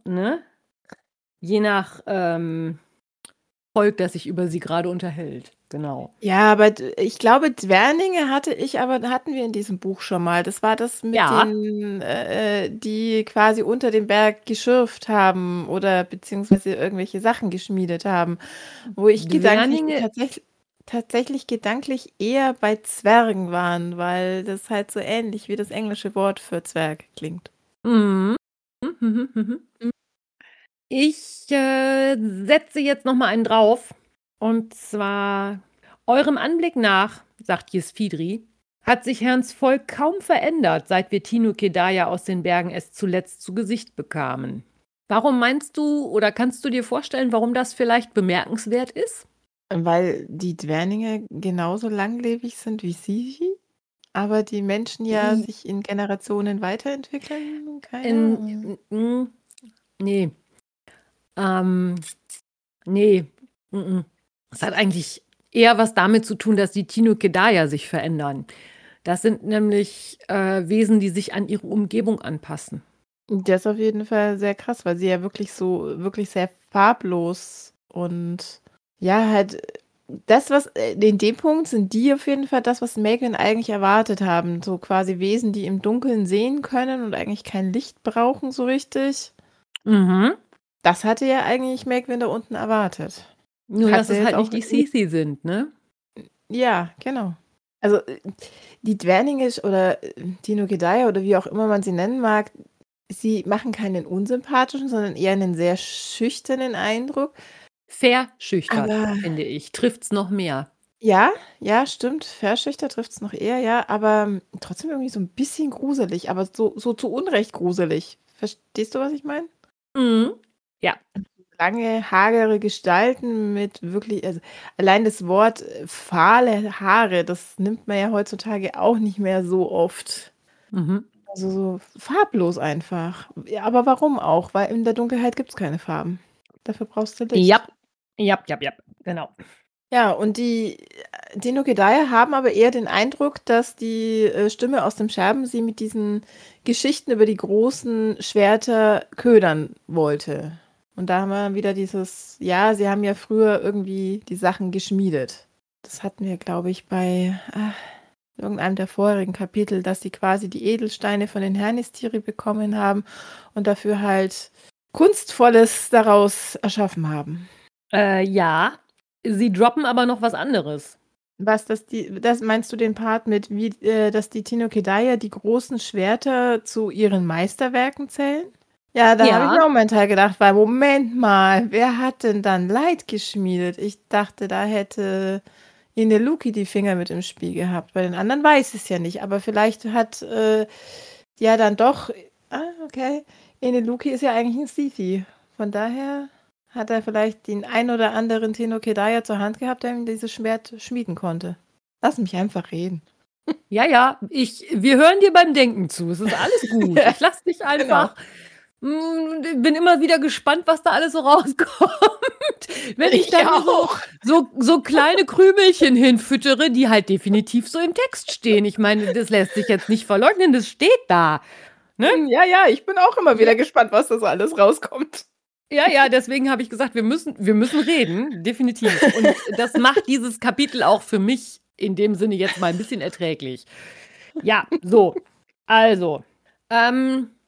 S1: Volk, das sich über sie gerade unterhält. Genau.
S2: Ja, aber ich glaube, Dwerninge hatten wir in diesem Buch schon mal. Das war das mit
S1: Ja.
S2: den, die quasi unter dem Berg geschürft haben oder beziehungsweise irgendwelche Sachen geschmiedet haben. Wo ich
S1: Dwerninge.
S2: tatsächlich gedanklich eher bei Zwergen waren, weil das halt so ähnlich wie das englische Wort für Zwerg klingt.
S1: Mhm. Ich setze jetzt noch mal einen drauf. Und zwar, eurem Anblick nach, sagt Jesfidri, hat sich Herrns Volk kaum verändert, seit wir Tino Kedaya aus den Bergen es zuletzt zu Gesicht bekamen. Warum meinst du oder kannst du dir vorstellen, warum das vielleicht bemerkenswert ist?
S2: Weil die Dwerninge genauso langlebig sind wie sie, aber die Menschen ja sich in Generationen weiterentwickeln? Keine Ahnung.
S1: Nee. Nee. Es hat eigentlich eher was damit zu tun, dass die Tino Kedaya sich verändern. Das sind nämlich Wesen, die sich an ihre Umgebung anpassen.
S2: Das ist auf jeden Fall sehr krass, weil sie ja wirklich sehr farblos und ja, halt in dem Punkt sind die auf jeden Fall das, was Megan eigentlich erwartet haben. So quasi Wesen, die im Dunkeln sehen können und eigentlich kein Licht brauchen so richtig.
S1: Mhm.
S2: Das hatte ja eigentlich Megan da unten erwartet.
S1: Nur,
S2: Hat
S1: dass
S2: sie
S1: es
S2: jetzt
S1: halt
S2: auch
S1: nicht die Sisi sind, ne?
S2: Ja, genau. Also die Dwerninge oder Tino Kedaya oder wie auch immer man sie nennen mag, sie machen keinen unsympathischen, sondern eher einen sehr schüchternen Eindruck.
S1: Verschüchtert,
S2: Aber
S1: finde ich. Trifft's noch mehr.
S2: ja, stimmt. Verschüchtert trifft es noch eher, ja, aber trotzdem irgendwie so ein bisschen gruselig, aber so zu Unrecht gruselig. Verstehst du, was ich meine?
S1: Mhm. Ja.
S2: Lange, hagere Gestalten mit wirklich, also allein das Wort fahle Haare, das nimmt man ja heutzutage auch nicht mehr so oft.
S1: Mhm.
S2: Also so farblos einfach. Ja, aber warum auch? Weil in der Dunkelheit gibt es keine Farben. Dafür brauchst du Licht.
S1: Ja, genau.
S2: Ja, und die Dino-Kedaya haben aber eher den Eindruck, dass die Stimme aus dem Scherben sie mit diesen Geschichten über die großen Schwerter ködern wollte. Und da haben wir wieder dieses, ja, sie haben ja früher irgendwie die Sachen geschmiedet. Das hatten wir, glaube ich, bei irgendeinem der vorherigen Kapitel, dass sie quasi die Edelsteine von den Hernistiri bekommen haben und dafür halt Kunstvolles daraus erschaffen haben.
S1: Ja, sie droppen aber noch was anderes.
S2: Das meinst du den Part mit, dass die Tino Kedaya die großen Schwerter zu ihren Meisterwerken zählen? Ja, da habe ich
S1: Ja.
S2: mir auch meinen Teil gedacht, weil Moment mal, wer hat denn dann Leid geschmiedet? Ich dachte, da hätte Ineluki die Finger mit im Spiel gehabt. Bei den anderen weiß ich es ja nicht, aber vielleicht hat ja dann doch, okay, Ineluki ist ja eigentlich ein Sisi. Von daher hat er vielleicht den ein oder anderen Tino Kedaya zur Hand gehabt, der ihm dieses Schwert schmieden konnte. Lass mich einfach reden.
S1: Ja, wir hören dir beim Denken zu. Es ist alles gut. Ich lass dich einfach. Bin immer wieder gespannt, was da alles so rauskommt. Wenn ich dann so kleine Krümelchen hinfüttere, die halt definitiv so im Text stehen. Ich meine, das lässt sich jetzt nicht verleugnen, das steht da. Ne?
S2: Ja, ich bin auch immer wieder gespannt, was da so alles rauskommt.
S1: Ja, deswegen habe ich gesagt, wir müssen reden, definitiv. Und das macht dieses Kapitel auch für mich in dem Sinne jetzt mal ein bisschen erträglich. Ja, so. Also,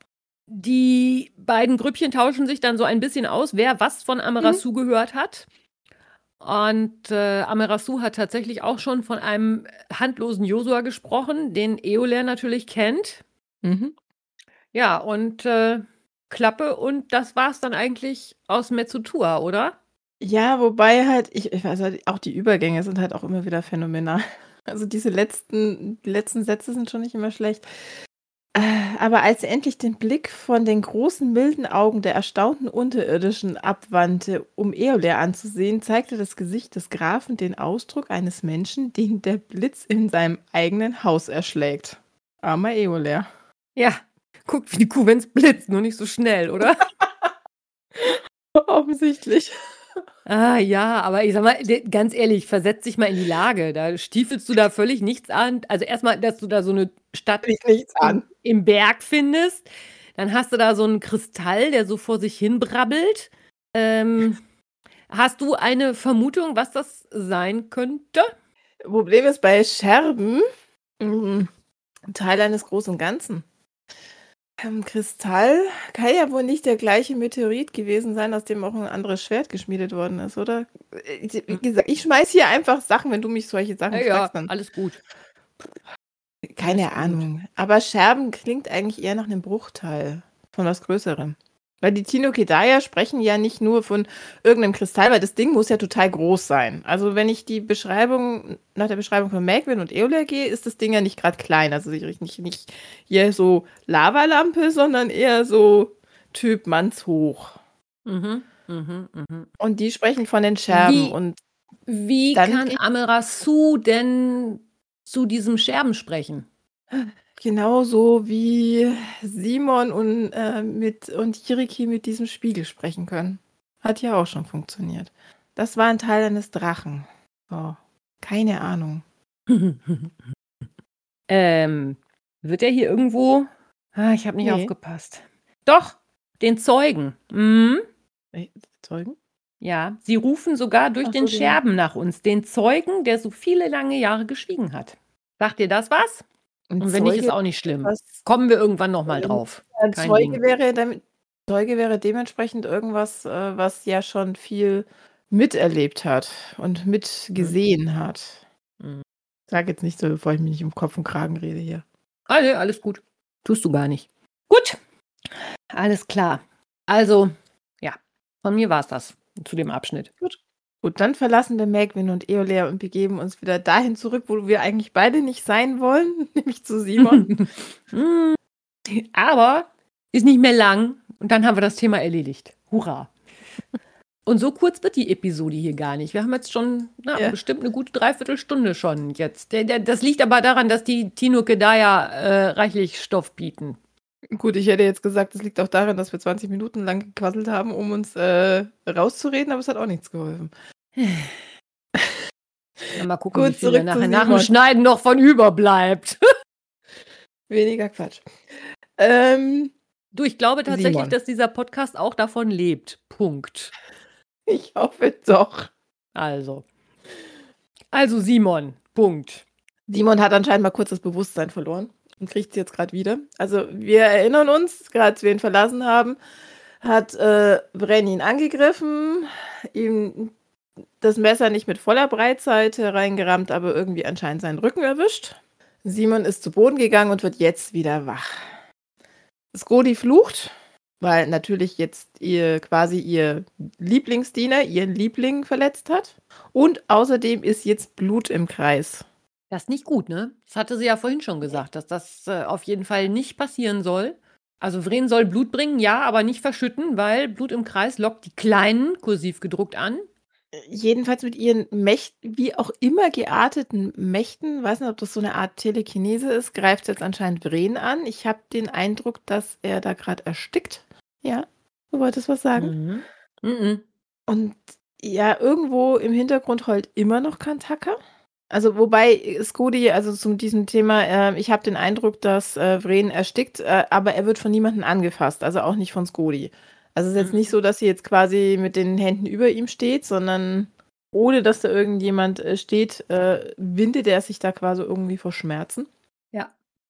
S1: Die beiden Grüppchen tauschen sich dann so ein bisschen aus, wer was von Amarasu gehört hat. Und Amarasu hat tatsächlich auch schon von einem handlosen Josua gesprochen, den Eoler natürlich kennt.
S2: Mhm.
S1: Ja, und Klappe und das war's dann eigentlich aus Metsutua, oder?
S2: Ja, wobei halt, ich weiß halt, auch die Übergänge sind halt auch immer wieder phänomenal. Also die letzten Sätze sind schon nicht immer schlecht. Aber als er endlich den Blick von den großen, milden Augen der erstaunten Unterirdischen abwandte, um Eoler anzusehen, zeigte das Gesicht des Grafen den Ausdruck eines Menschen, den der Blitz in seinem eigenen Haus erschlägt. Armer Eoler.
S1: Ja, guckt wie die Kuh, wenn's blitzt, nur nicht so schnell, oder?
S2: Offensichtlich.
S1: Ah ja, aber ich sag mal, ganz ehrlich, versetz dich mal in die Lage. Da stiefelst du da völlig nichts an. Also erstmal, dass du da so eine Stadt
S2: Nichts an.
S1: im Berg findest. Dann hast du da so einen Kristall, der so vor sich hin brabbelt. Hast du eine Vermutung, was das sein könnte?
S2: Problem ist bei Scherben, Teil eines großen Ganzen. Kristall kann ja wohl nicht der gleiche Meteorit gewesen sein, aus dem auch ein anderes Schwert geschmiedet worden ist, oder? Wie gesagt, ich schmeiß hier einfach Sachen, wenn du mich solche Sachen
S1: Ja,
S2: fragst. Dann
S1: alles gut.
S2: keine
S1: Alles gut.
S2: Ahnung. Aber Scherben klingt eigentlich eher nach einem Bruchteil von was Größerem. Weil die Tino-Kedaya sprechen ja nicht nur von irgendeinem Kristall, weil das Ding muss ja total groß sein. Also wenn ich nach der Beschreibung von Megwin und Eoler gehe, ist das Ding ja nicht gerade klein. Also nicht hier so Lavalampe, sondern eher so Typ mannshoch. Und die sprechen von den Scherben.
S1: Wie
S2: dann
S1: kann Amarasu denn zu diesem Scherben sprechen?
S2: genauso wie Simon und Jiriki mit diesem Spiegel sprechen können. Hat ja auch schon funktioniert. Das war ein Teil eines Drachen. So. Keine Ahnung.
S1: Wird er hier irgendwo? Ich habe nicht
S2: Nee.
S1: aufgepasst. Doch, den Zeugen. Mhm.
S2: Zeugen?
S1: Ja, sie rufen sogar durch
S2: Ach
S1: den
S2: so, den-
S1: Scherben nach uns, den Zeugen, der so viele lange Jahre geschwiegen hat. Sagt dir das was?
S2: Ein
S1: Und wenn nicht, ist
S2: Zeuge
S1: auch nicht schlimm.
S2: was-
S1: Kommen wir irgendwann nochmal
S2: Ähm,
S1: drauf.
S2: Ein
S1: Kein
S2: Zeuge
S1: Ding.
S2: wäre dementsprechend irgendwas, was ja schon viel miterlebt hat und mitgesehen hat.
S1: Mhm.
S2: Sag jetzt nicht so, bevor ich mich nicht um Kopf und Kragen rede hier.
S1: Nee, alles gut. Tust du gar nicht. Gut. Alles klar. Also, ja, von mir war es das zu dem Abschnitt.
S2: Gut, dann verlassen wir Megwin und Eoler und begeben uns wieder dahin zurück, wo wir eigentlich beide nicht sein wollen, nämlich zu Simon.
S1: Aber ist nicht mehr lang und dann haben wir das Thema erledigt. Hurra. Und so kurz wird die Episode hier gar nicht. Wir haben jetzt schon
S2: Ja.
S1: bestimmt eine gute Dreiviertelstunde schon jetzt. Das liegt aber daran, dass die Tino-Kedaya reichlich Stoff bieten.
S2: Gut, ich hätte jetzt gesagt, es liegt auch daran, dass wir 20 Minuten lang gequasselt haben, um uns rauszureden, aber es hat auch nichts geholfen.
S1: Mal gucken,
S2: Gut,
S1: wie viel
S2: zurück
S1: mir
S2: zu
S1: nachher nach dem
S2: Simon.
S1: Schneiden noch von überbleibt.
S2: Weniger Quatsch.
S1: Du, ich glaube tatsächlich,
S2: Simon.
S1: dass dieser Podcast auch davon lebt. Punkt.
S2: Ich hoffe doch.
S1: Also Simon, Punkt.
S2: Simon hat anscheinend mal kurz das Bewusstsein verloren und kriegt es jetzt gerade wieder. Also wir erinnern uns, gerade als wir ihn verlassen haben, hat Vren ihn angegriffen, ihm das Messer nicht mit voller Breitseite reingerammt, aber irgendwie anscheinend seinen Rücken erwischt. Simon ist zu Boden gegangen und wird jetzt wieder wach. Skodi flucht, weil natürlich jetzt ihr Lieblingsdiener, ihren Liebling verletzt hat. Und außerdem ist jetzt Blut im Kreis.
S1: Das ist nicht gut, ne? Das hatte sie ja vorhin schon gesagt, dass das auf jeden Fall nicht passieren soll. Also Vren soll Blut bringen, ja, aber nicht verschütten, weil Blut im Kreis lockt die Kleinen, kursiv gedruckt, an.
S2: Jedenfalls mit ihren wie auch immer gearteten Mächten, weiß nicht, ob das so eine Art Telekinese ist, greift es jetzt anscheinend Vren an. Ich habe den Eindruck, dass er da gerade erstickt. Ja, du wolltest was sagen? Und ja, irgendwo im Hintergrund heult immer noch Kantaka. Also wobei Skodi, also zu diesem Thema, ich habe den Eindruck, dass Vren erstickt, aber er wird von niemandem angefasst, also auch nicht von Skodi. Also es ist jetzt nicht so, dass sie jetzt quasi mit den Händen über ihm steht, sondern ohne dass da irgendjemand steht, windet er sich da quasi irgendwie vor Schmerzen.
S1: Ja.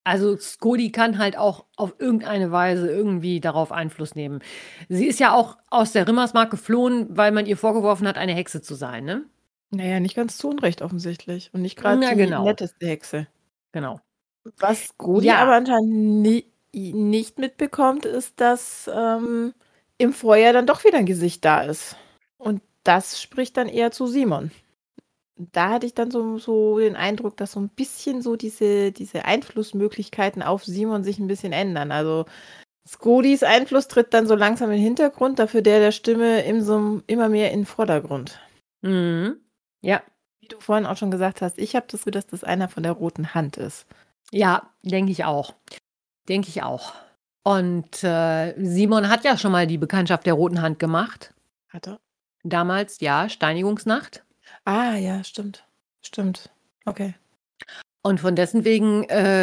S1: Also Skodi kann halt auch auf irgendeine Weise irgendwie darauf Einfluss nehmen. Sie ist ja auch aus der Rimmersmark geflohen, weil man ihr vorgeworfen hat, eine Hexe zu sein, ne?
S2: Naja, nicht ganz zu Unrecht offensichtlich. Und nicht gerade
S1: Ja,
S2: die
S1: genau.
S2: netteste Hexe.
S1: Genau.
S2: Was Skodi
S1: Ja.
S2: aber anscheinend nicht mitbekommt, ist, dass im Vorjahr dann doch wieder ein Gesicht da ist. Und das spricht dann eher zu Simon. Da hatte ich dann so den Eindruck, dass so ein bisschen so diese Einflussmöglichkeiten auf Simon sich ein bisschen ändern. Also Skodis Einfluss tritt dann so langsam in den Hintergrund, dafür der Stimme immer mehr in den Vordergrund.
S1: Mhm. Ja.
S2: Wie du vorhin auch schon gesagt hast, ich habe das Gefühl, dass das einer von der roten Hand ist.
S1: Ja, denke ich auch. Denke ich auch. Und Simon hat ja schon mal die Bekanntschaft der Roten Hand gemacht.
S2: Hat er?
S1: Damals, ja, Steinigungsnacht.
S2: Ah, ja, stimmt. Stimmt. Okay.
S1: Und von dessen wegen,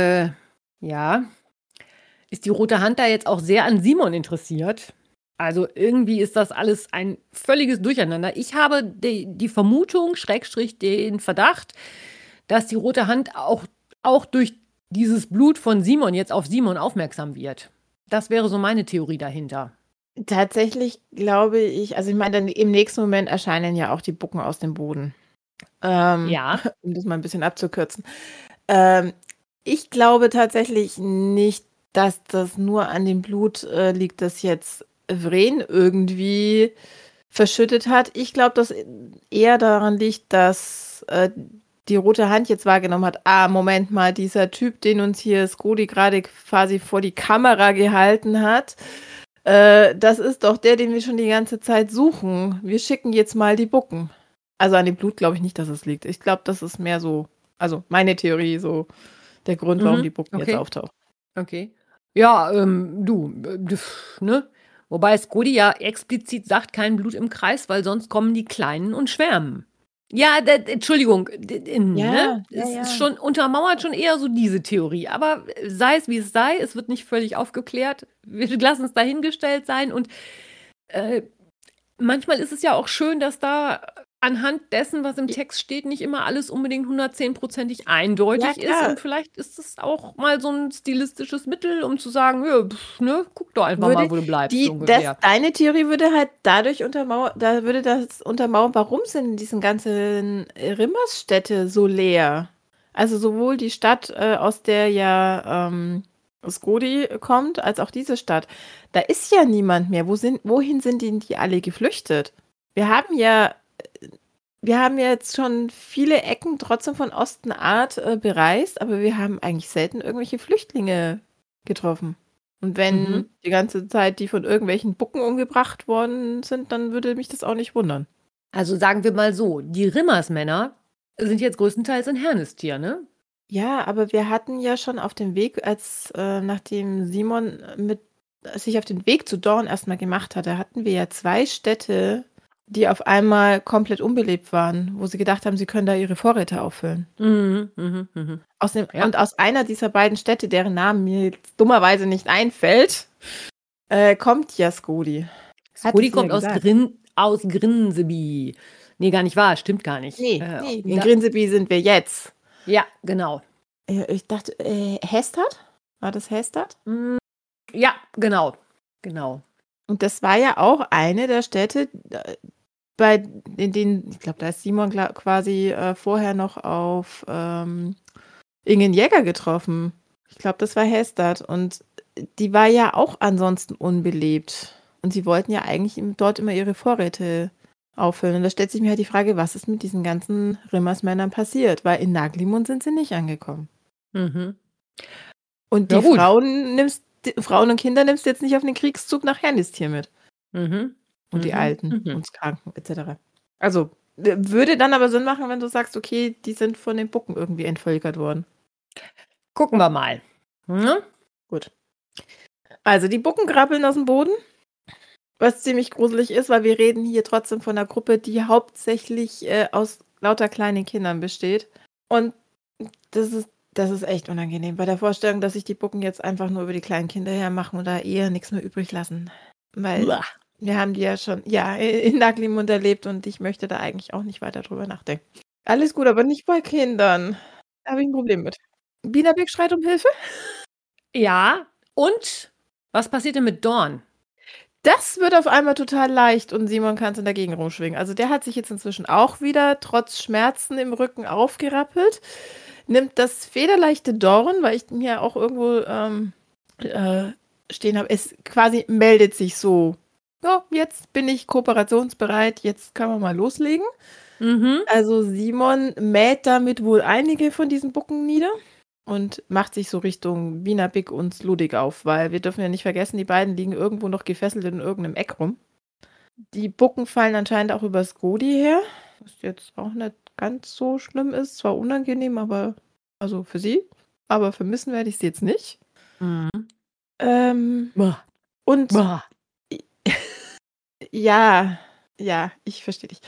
S1: ja, ist die Rote Hand da jetzt auch sehr an Simon interessiert. Also irgendwie ist das alles ein völliges Durcheinander. Ich habe die Vermutung, Schrägstrich den Verdacht, dass die Rote Hand auch durch dieses Blut von Simon jetzt auf Simon aufmerksam wird. Das wäre so meine Theorie dahinter.
S2: Tatsächlich glaube ich, also ich meine, dann im nächsten Moment erscheinen ja auch die Bucken aus dem Boden.
S1: Ja.
S2: Um das mal ein bisschen abzukürzen. Ich glaube tatsächlich nicht, dass das nur an dem Blut liegt, das jetzt Vren irgendwie verschüttet hat. Ich glaube, dass eher daran liegt, dass die Rote Hand jetzt wahrgenommen hat, Moment mal, dieser Typ, den uns hier Skodi gerade quasi vor die Kamera gehalten hat, das ist doch der, den wir schon die ganze Zeit suchen. Wir schicken jetzt mal die Bucken. Also an dem Blut glaube ich nicht, dass es liegt. Ich glaube, das ist mehr so, also meine Theorie, so der Grund, warum die Bucken jetzt auftauchen.
S1: Okay. Ja, ne? Wobei Skodi ja explizit sagt, kein Blut im Kreis, weil sonst kommen die Kleinen und schwärmen. Ja, Entschuldigung, ne? Es ist schon untermauert schon eher so diese Theorie. Aber sei es wie es sei, es wird nicht völlig aufgeklärt. Wir lassen es dahingestellt sein. Und manchmal ist es ja auch schön, dass da anhand dessen, was im Text steht, nicht immer alles unbedingt 110%ig eindeutig ist. Und vielleicht ist es auch mal so ein stilistisches Mittel, um zu sagen, ja, ne, guck doch einfach mal, wo du bleibst.
S2: Deine Theorie würde halt dadurch untermauern, warum sind diese ganzen Rimmersstädte so leer? Also sowohl die Stadt, aus der ja Skodi kommt, als auch diese Stadt. Da ist ja niemand mehr. Wohin sind die alle geflüchtet? Wir haben ja jetzt schon viele Ecken trotzdem von Ostenart bereist, aber wir haben eigentlich selten irgendwelche Flüchtlinge getroffen. Und wenn die ganze Zeit die von irgendwelchen Bucken umgebracht worden sind, dann würde mich das auch nicht wundern.
S1: Also sagen wir mal so, die Rimmersmänner sind jetzt größtenteils in Hernestier, ne?
S2: Ja, aber wir hatten ja schon auf dem Weg, nachdem Simon sich auf den Weg zu Dorn erstmal gemacht hatte, hatten wir ja 2 Städte, die auf einmal komplett unbelebt waren, wo sie gedacht haben, sie können da ihre Vorräte auffüllen. Und aus einer dieser beiden Städte, deren Namen mir jetzt dummerweise nicht einfällt, kommt ja Skodi.
S1: Skodi kommt aus Grinseby. Nee, gar nicht wahr, stimmt gar nicht.
S2: Nee, in Grinseby sind wir jetzt.
S1: Ja, genau.
S2: Ich dachte, Hestad? War das Hestad?
S1: Ja, genau.
S2: Und das war ja auch eine der Städte, in denen, ich glaube, da ist Simon quasi vorher noch auf Ingen Jäger getroffen. Ich glaube, das war Hestad. Und die war ja auch ansonsten unbelebt. Und sie wollten ja eigentlich dort immer ihre Vorräte auffüllen. Und da stellt sich mir halt die Frage, was ist mit diesen ganzen Rimmersmännern passiert? Weil in Naglimund sind sie nicht angekommen. Und die Frauen und Kinder nimmst du jetzt nicht auf den Kriegszug nach Hernestier mit. Und die Alten und Kranken etc. Also, würde dann aber Sinn machen, wenn du sagst, okay, die sind von den Bucken irgendwie entvölkert worden.
S1: Gucken wir mal.
S2: Gut. Also, die Bucken krabbeln aus dem Boden, was ziemlich gruselig ist, weil wir reden hier trotzdem von einer Gruppe, die hauptsächlich aus lauter kleinen Kindern besteht. Und das ist echt unangenehm bei der Vorstellung, dass sich die Bucken jetzt einfach nur über die kleinen Kinder hermachen und da eher nichts mehr übrig lassen. Weil wir haben die ja schon in Naglimund erlebt und ich möchte da eigentlich auch nicht weiter drüber nachdenken. Alles gut, aber nicht bei Kindern. Da habe ich ein Problem mit. Binabik schreit um Hilfe.
S1: Ja, und was passiert denn mit Dorn?
S2: Das wird auf einmal total leicht und Simon kann es dagegen rumschwingen. Also der hat sich jetzt inzwischen auch wieder trotz Schmerzen im Rücken aufgerappelt, nimmt das federleichte Dorn, weil ich mir auch irgendwo stehen habe, es quasi meldet sich so, ja, jetzt bin ich kooperationsbereit, jetzt kann man mal loslegen.
S1: Mhm.
S2: Also Simon mäht damit wohl einige von diesen Bucken nieder und macht sich so Richtung Binabik und Sludig auf, weil wir dürfen ja nicht vergessen, die beiden liegen irgendwo noch gefesselt in irgendeinem Eck rum. Die Bucken fallen anscheinend auch über Skodi her, was jetzt auch nicht ganz so schlimm ist. Zwar unangenehm, aber also für sie, aber vermissen werde ich sie jetzt nicht.
S1: Mhm.
S2: Und
S1: Bah.
S2: ja, ich verstehe dich.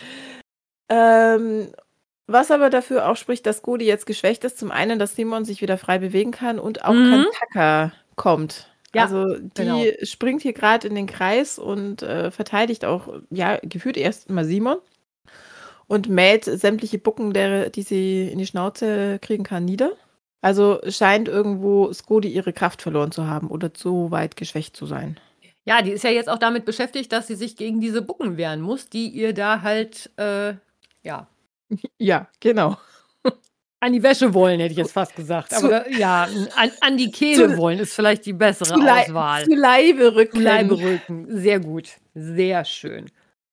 S2: Was aber dafür auch spricht, dass Skodi jetzt geschwächt ist. Zum einen, dass Simon sich wieder frei bewegen kann und auch Kantaka kommt.
S1: Ja,
S2: also die springt hier gerade in den Kreis und verteidigt auch, ja, gefühlt erst mal Simon und mäht sämtliche Bucken, die sie in die Schnauze kriegen kann, nieder. Also scheint irgendwo Skodi ihre Kraft verloren zu haben oder zu weit geschwächt zu sein.
S1: Ja, die ist ja jetzt auch damit beschäftigt, dass sie sich gegen diese Bucken wehren muss, die ihr da halt, ja,
S2: Ja, genau.
S1: an die Wäsche wollen, hätte ich jetzt fast gesagt. Aber ja, an die Kehle wollen ist vielleicht die bessere Auswahl.
S2: Zu Leibe rücken.
S1: Zu Leibe rücken. Sehr gut. Sehr schön.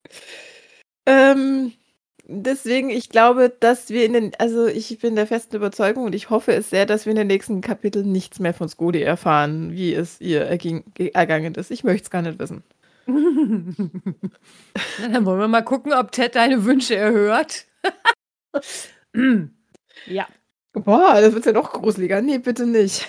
S2: Deswegen, ich glaube, dass wir also ich bin der festen Überzeugung und ich hoffe es sehr, dass wir in den nächsten Kapiteln nichts mehr von Skodi erfahren, wie es ihr ergangen ist. Ich möchte es gar nicht wissen.
S1: Na, dann wollen wir mal gucken, ob Ted deine Wünsche erhört. Ja.
S2: Boah, das wird ja noch gruseliger. Nee, bitte nicht.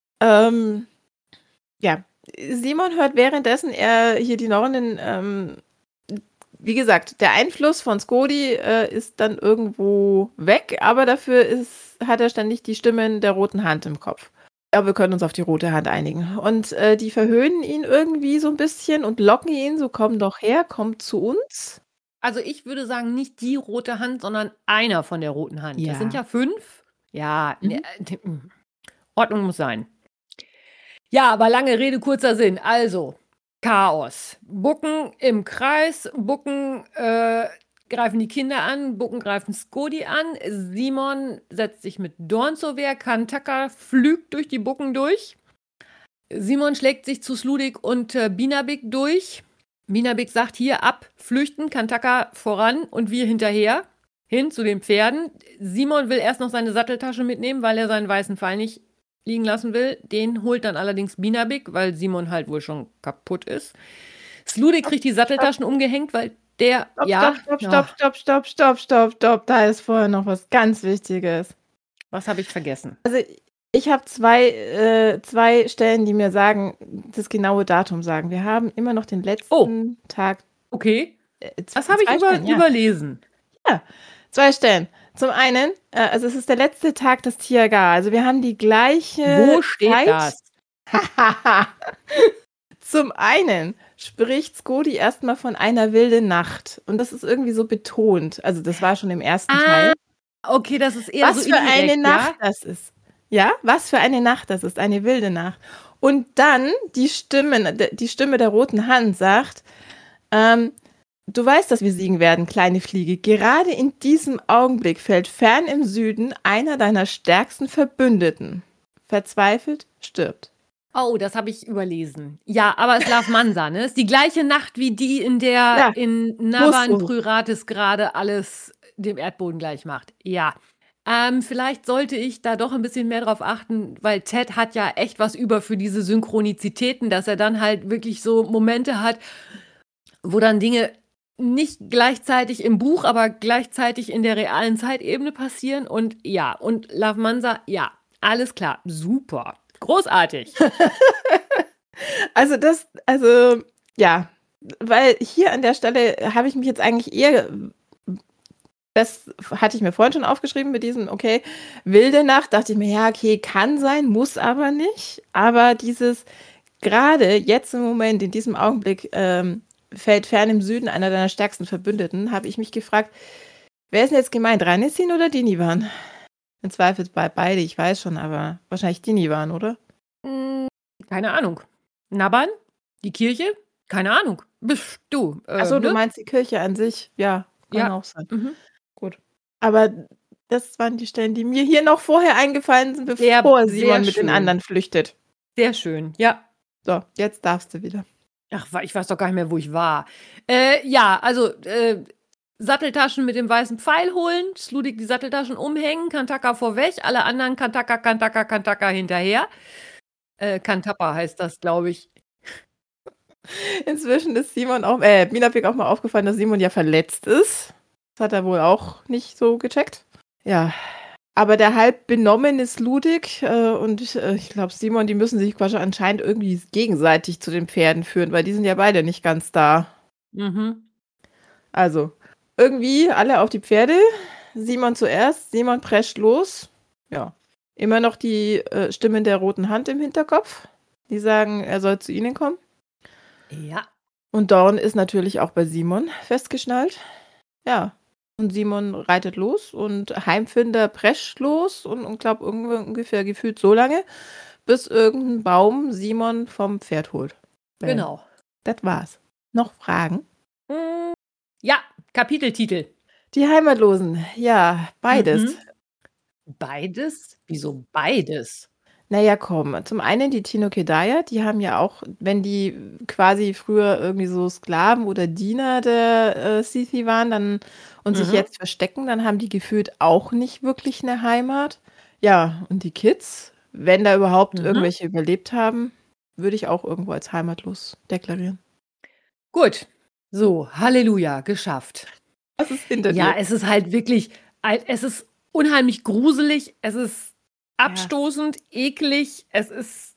S2: Ja, Simon hört währenddessen er hier die Nornen, wie gesagt, der Einfluss von Skodi ist dann irgendwo weg, aber dafür hat er ständig die Stimmen der roten Hand im Kopf. Ja, wir können uns auf die rote Hand einigen. Und die verhöhnen ihn irgendwie so ein bisschen und locken ihn, so komm doch her, komm zu uns.
S1: Also ich würde sagen, nicht die rote Hand, sondern einer von der roten Hand.
S2: Ja.
S1: Das sind ja 5. Ja, Ordnung muss sein. Ja, aber lange Rede, kurzer Sinn. Also, Chaos. Bucken im Kreis, Bucken greifen die Kinder an, Bucken greifen Skodi an, Simon setzt sich mit Dorn zur Wehr, Kantaka flügt durch die Bucken durch, Simon schlägt sich zu Sludig und Binabik durch. Binabik sagt, hier ab, flüchten, Kantaka voran und wir hinterher, hin zu den Pferden. Simon will erst noch seine Satteltasche mitnehmen, weil er seinen weißen Pfeil nicht liegen lassen will. Den holt dann allerdings Binabik, weil Simon halt wohl schon kaputt ist. Sludig kriegt die Satteltaschen umgehängt, weil der,
S2: Stopp. Da ist vorher noch was ganz Wichtiges.
S1: Was habe ich vergessen?
S2: Also ich habe zwei Stellen, die mir sagen, das genaue Datum sagen. Wir haben immer noch den letzten Tag.
S1: Okay. Das habe ich überlesen.
S2: Ja, 2 Stellen. Zum einen, also es ist der letzte Tag des Tiagar. Also wir haben die gleiche
S1: Wo steht
S2: Zeit.
S1: das?
S2: Zum einen spricht Skodi erstmal von einer wilden Nacht. Und das ist irgendwie so betont. Also das war schon im ersten Teil.
S1: Okay, das ist eher
S2: was
S1: so
S2: für eine Nacht das ist. Ja, was für eine Nacht das ist. Eine wilde Nacht. Und dann die Stimme der roten Hand sagt, du weißt, dass wir siegen werden, kleine Fliege. Gerade in diesem Augenblick fällt fern im Süden einer deiner stärksten Verbündeten. Verzweifelt stirbt.
S1: Oh, das habe ich überlesen. Ja, aber es ist Lav Mansa, ne? Ist die gleiche Nacht wie die, in der in Navan Pruratis gerade alles dem Erdboden gleich macht. Ja. Vielleicht sollte ich da doch ein bisschen mehr drauf achten, weil Ted hat ja echt was über für diese Synchronizitäten, dass er dann halt wirklich so Momente hat, wo dann Dinge nicht gleichzeitig im Buch, aber gleichzeitig in der realen Zeitebene passieren. Und ja, und Lav Mansa, ja, alles klar, super, großartig.
S2: Ja, weil hier an der Stelle habe ich mich jetzt eigentlich eher, das hatte ich mir vorhin schon aufgeschrieben mit diesem, okay, wilde Nacht, dachte ich mir, ja, okay, kann sein, muss aber nicht. Aber dieses, gerade jetzt im Moment, in diesem Augenblick, fällt fern im Süden einer deiner stärksten Verbündeten, habe ich mich gefragt, wer ist denn jetzt gemeint, Rhaenys oder Dinivan? Im Zweifelsfall beide, ich weiß schon, aber wahrscheinlich die nie waren, oder?
S1: Keine Ahnung. Naban? Die Kirche? Keine Ahnung. Du.
S2: Achso, du
S1: Ne?
S2: meinst die Kirche an sich? Ja, kann
S1: Ja.
S2: auch sein.
S1: Mhm.
S2: Gut. Aber das waren die Stellen, die mir hier noch vorher eingefallen sind,
S1: Sehr,
S2: bevor
S1: sehr
S2: Simon mit
S1: schön.
S2: den anderen flüchtet.
S1: Sehr schön, ja.
S2: So, jetzt darfst du wieder.
S1: Ach, ich weiß doch gar nicht mehr, wo ich war. Ja, also Satteltaschen mit dem weißen Pfeil holen, Sludik die Satteltaschen umhängen, Kantaka vorweg, alle anderen Kantaka hinterher. Kantappa heißt das, glaube ich.
S2: Inzwischen ist Minapik auch mal aufgefallen, dass Simon ja verletzt ist. Das hat er wohl auch nicht so gecheckt. Ja, aber der halb benommene Sludik und ich glaube Simon, die müssen sich quasi anscheinend irgendwie gegenseitig zu den Pferden führen, weil die sind ja beide nicht ganz da.
S1: Mhm.
S2: Also, irgendwie alle auf die Pferde. Simon zuerst, Simon prescht los. Ja, immer noch die Stimmen der roten Hand im Hinterkopf. Die sagen, er soll zu ihnen kommen.
S1: Ja.
S2: Und Dorn ist natürlich auch bei Simon festgeschnallt. Ja, und Simon reitet los und Heimfinder prescht los und glaubt ungefähr gefühlt so lange, bis irgendein Baum Simon vom Pferd holt.
S1: Genau.
S2: Das war's. Noch Fragen?
S1: Ja, Kapiteltitel.
S2: Die Heimatlosen. Ja, beides.
S1: Mhm. Beides? Wieso beides?
S2: Naja, komm. Zum einen die Tino-Kedaya, die haben ja auch, wenn die quasi früher irgendwie so Sklaven oder Diener der Sithi waren dann, und sich jetzt verstecken, dann haben die gefühlt auch nicht wirklich eine Heimat. Ja, und die Kids, wenn da überhaupt irgendwelche überlebt haben, würde ich auch irgendwo als heimatlos deklarieren.
S1: Gut. So, Halleluja, geschafft.
S2: Was ist hinter dir?
S1: Ja, es ist halt wirklich, es ist unheimlich gruselig, es ist abstoßend, eklig, es ist,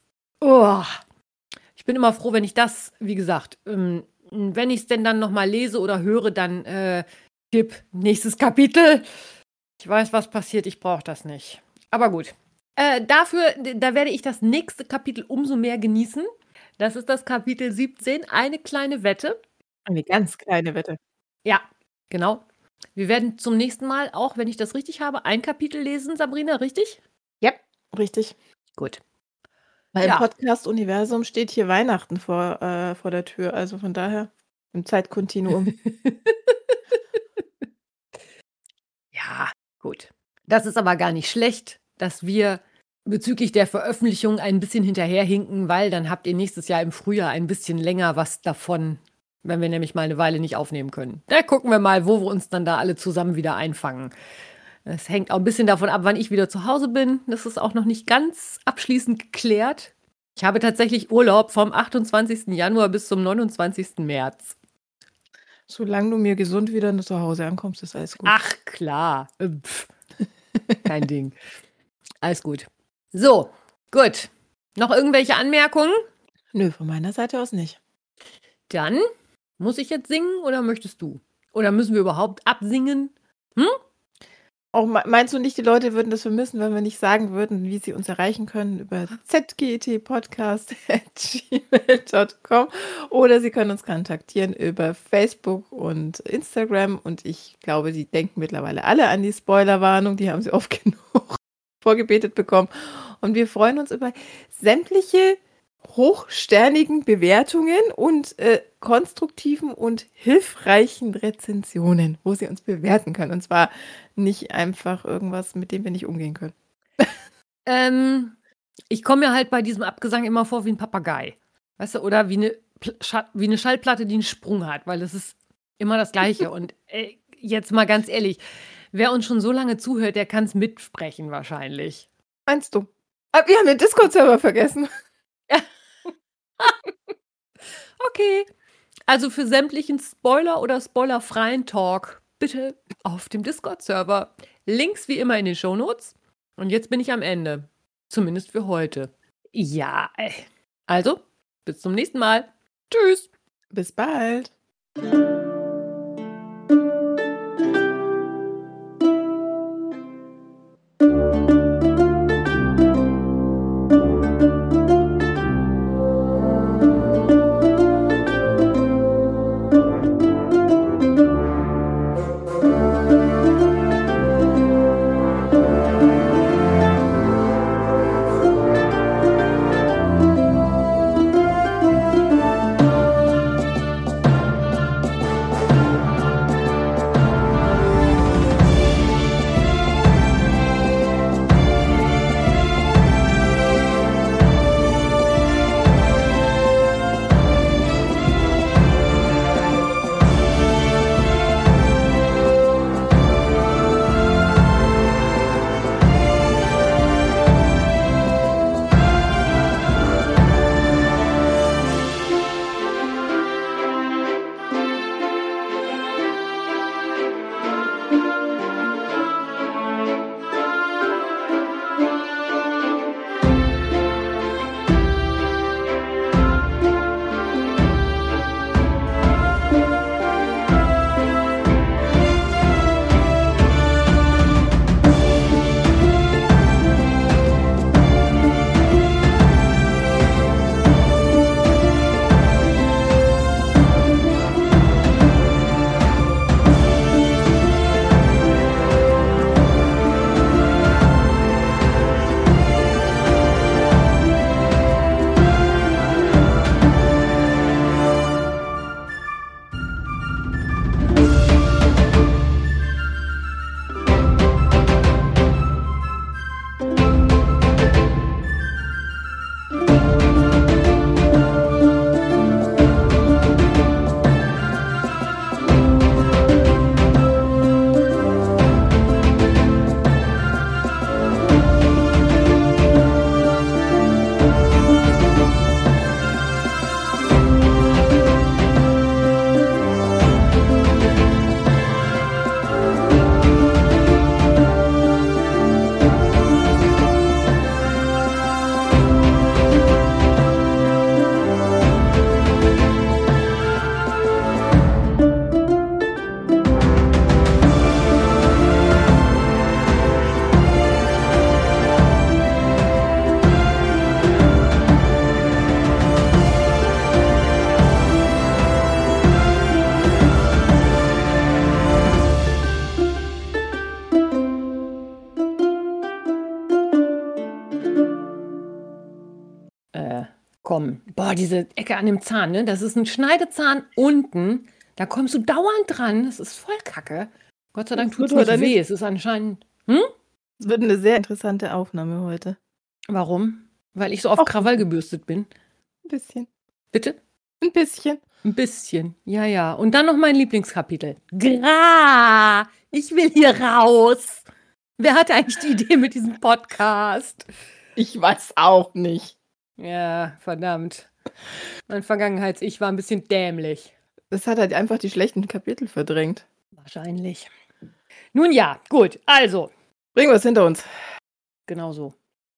S1: ich bin immer froh, wenn ich das, wie gesagt, wenn ich es denn dann nochmal lese oder höre, dann nächstes Kapitel. Ich weiß, was passiert, ich brauche das nicht. Aber gut. Da werde ich das nächste Kapitel umso mehr genießen. Das ist das Kapitel 17, eine kleine Wette.
S2: Eine ganz kleine Wette.
S1: Ja, genau. Wir werden zum nächsten Mal, auch wenn ich das richtig habe, ein Kapitel lesen, Sabrina, richtig?
S2: Ja, richtig.
S1: Gut.
S2: Weil im Podcast-Universum steht hier Weihnachten vor der Tür, also von daher im Zeitkontinuum.
S1: Ja, gut. Das ist aber gar nicht schlecht, dass wir bezüglich der Veröffentlichung ein bisschen hinterherhinken, weil dann habt ihr nächstes Jahr im Frühjahr ein bisschen länger was davon, wenn wir nämlich mal eine Weile nicht aufnehmen können. Da gucken wir mal, wo wir uns dann da alle zusammen wieder einfangen. Es hängt auch ein bisschen davon ab, wann ich wieder zu Hause bin. Das ist auch noch nicht ganz abschließend geklärt. Ich habe tatsächlich Urlaub vom 28. Januar bis zum 29. März.
S2: Solange du mir gesund wieder zu Hause ankommst, ist alles gut.
S1: Ach, klar. Kein Ding. Alles gut. So, gut. Noch irgendwelche Anmerkungen?
S2: Nö, von meiner Seite aus nicht.
S1: Dann muss ich jetzt singen oder möchtest du? Oder müssen wir überhaupt absingen?
S2: Auch meinst du nicht, die Leute würden das vermissen, wenn wir nicht sagen würden, wie sie uns erreichen können über zgtpodcast@gmail.com oder sie können uns kontaktieren über Facebook und Instagram und ich glaube, sie denken mittlerweile alle an die Spoilerwarnung, die haben sie oft genug vorgebetet bekommen und wir freuen uns über sämtliche hochsternigen Bewertungen und konstruktiven und hilfreichen Rezensionen, wo sie uns bewerten können. Und zwar nicht einfach irgendwas, mit dem wir nicht umgehen können.
S1: Ich komme mir halt bei diesem Abgesang immer vor wie ein Papagei. Weißt du, oder wie eine Schallplatte, die einen Sprung hat, weil es ist immer das Gleiche. Und jetzt mal ganz ehrlich, wer uns schon so lange zuhört, der kann es mitsprechen wahrscheinlich.
S2: Meinst du? Aber wir haben den Discord-Server vergessen.
S1: Okay. Also für sämtlichen Spoiler- oder spoilerfreien Talk bitte auf dem Discord-Server. Links wie immer in den Shownotes. Und jetzt bin ich am Ende. Zumindest für heute. Ja, also, bis zum nächsten Mal. Tschüss.
S2: Bis bald.
S1: kommen. Boah, diese Ecke an dem Zahn, ne? Das ist ein Schneidezahn unten. Da kommst du dauernd dran. Das ist voll kacke. Gott sei Dank
S2: Das
S1: tut es
S2: wird
S1: nicht
S2: heute
S1: weh.
S2: nicht-
S1: Es ist anscheinend.
S2: Es wird eine sehr interessante Aufnahme heute.
S1: Warum? Weil ich so auf
S2: Ach,
S1: Krawall gebürstet bin.
S2: Ein bisschen.
S1: Bitte?
S2: Ein bisschen.
S1: Ein bisschen. Ja, ja. Und dann noch mein Lieblingskapitel. Gra! Ich will hier raus. Wer hatte eigentlich die Idee mit diesem Podcast?
S2: Ich weiß auch nicht.
S1: Ja, verdammt. Mein Vergangenheits-Ich war ein bisschen dämlich.
S2: Das hat halt einfach die schlechten Kapitel verdrängt.
S1: Wahrscheinlich. Nun ja, gut. Also,
S2: Bringen wir es hinter uns.
S1: genau so.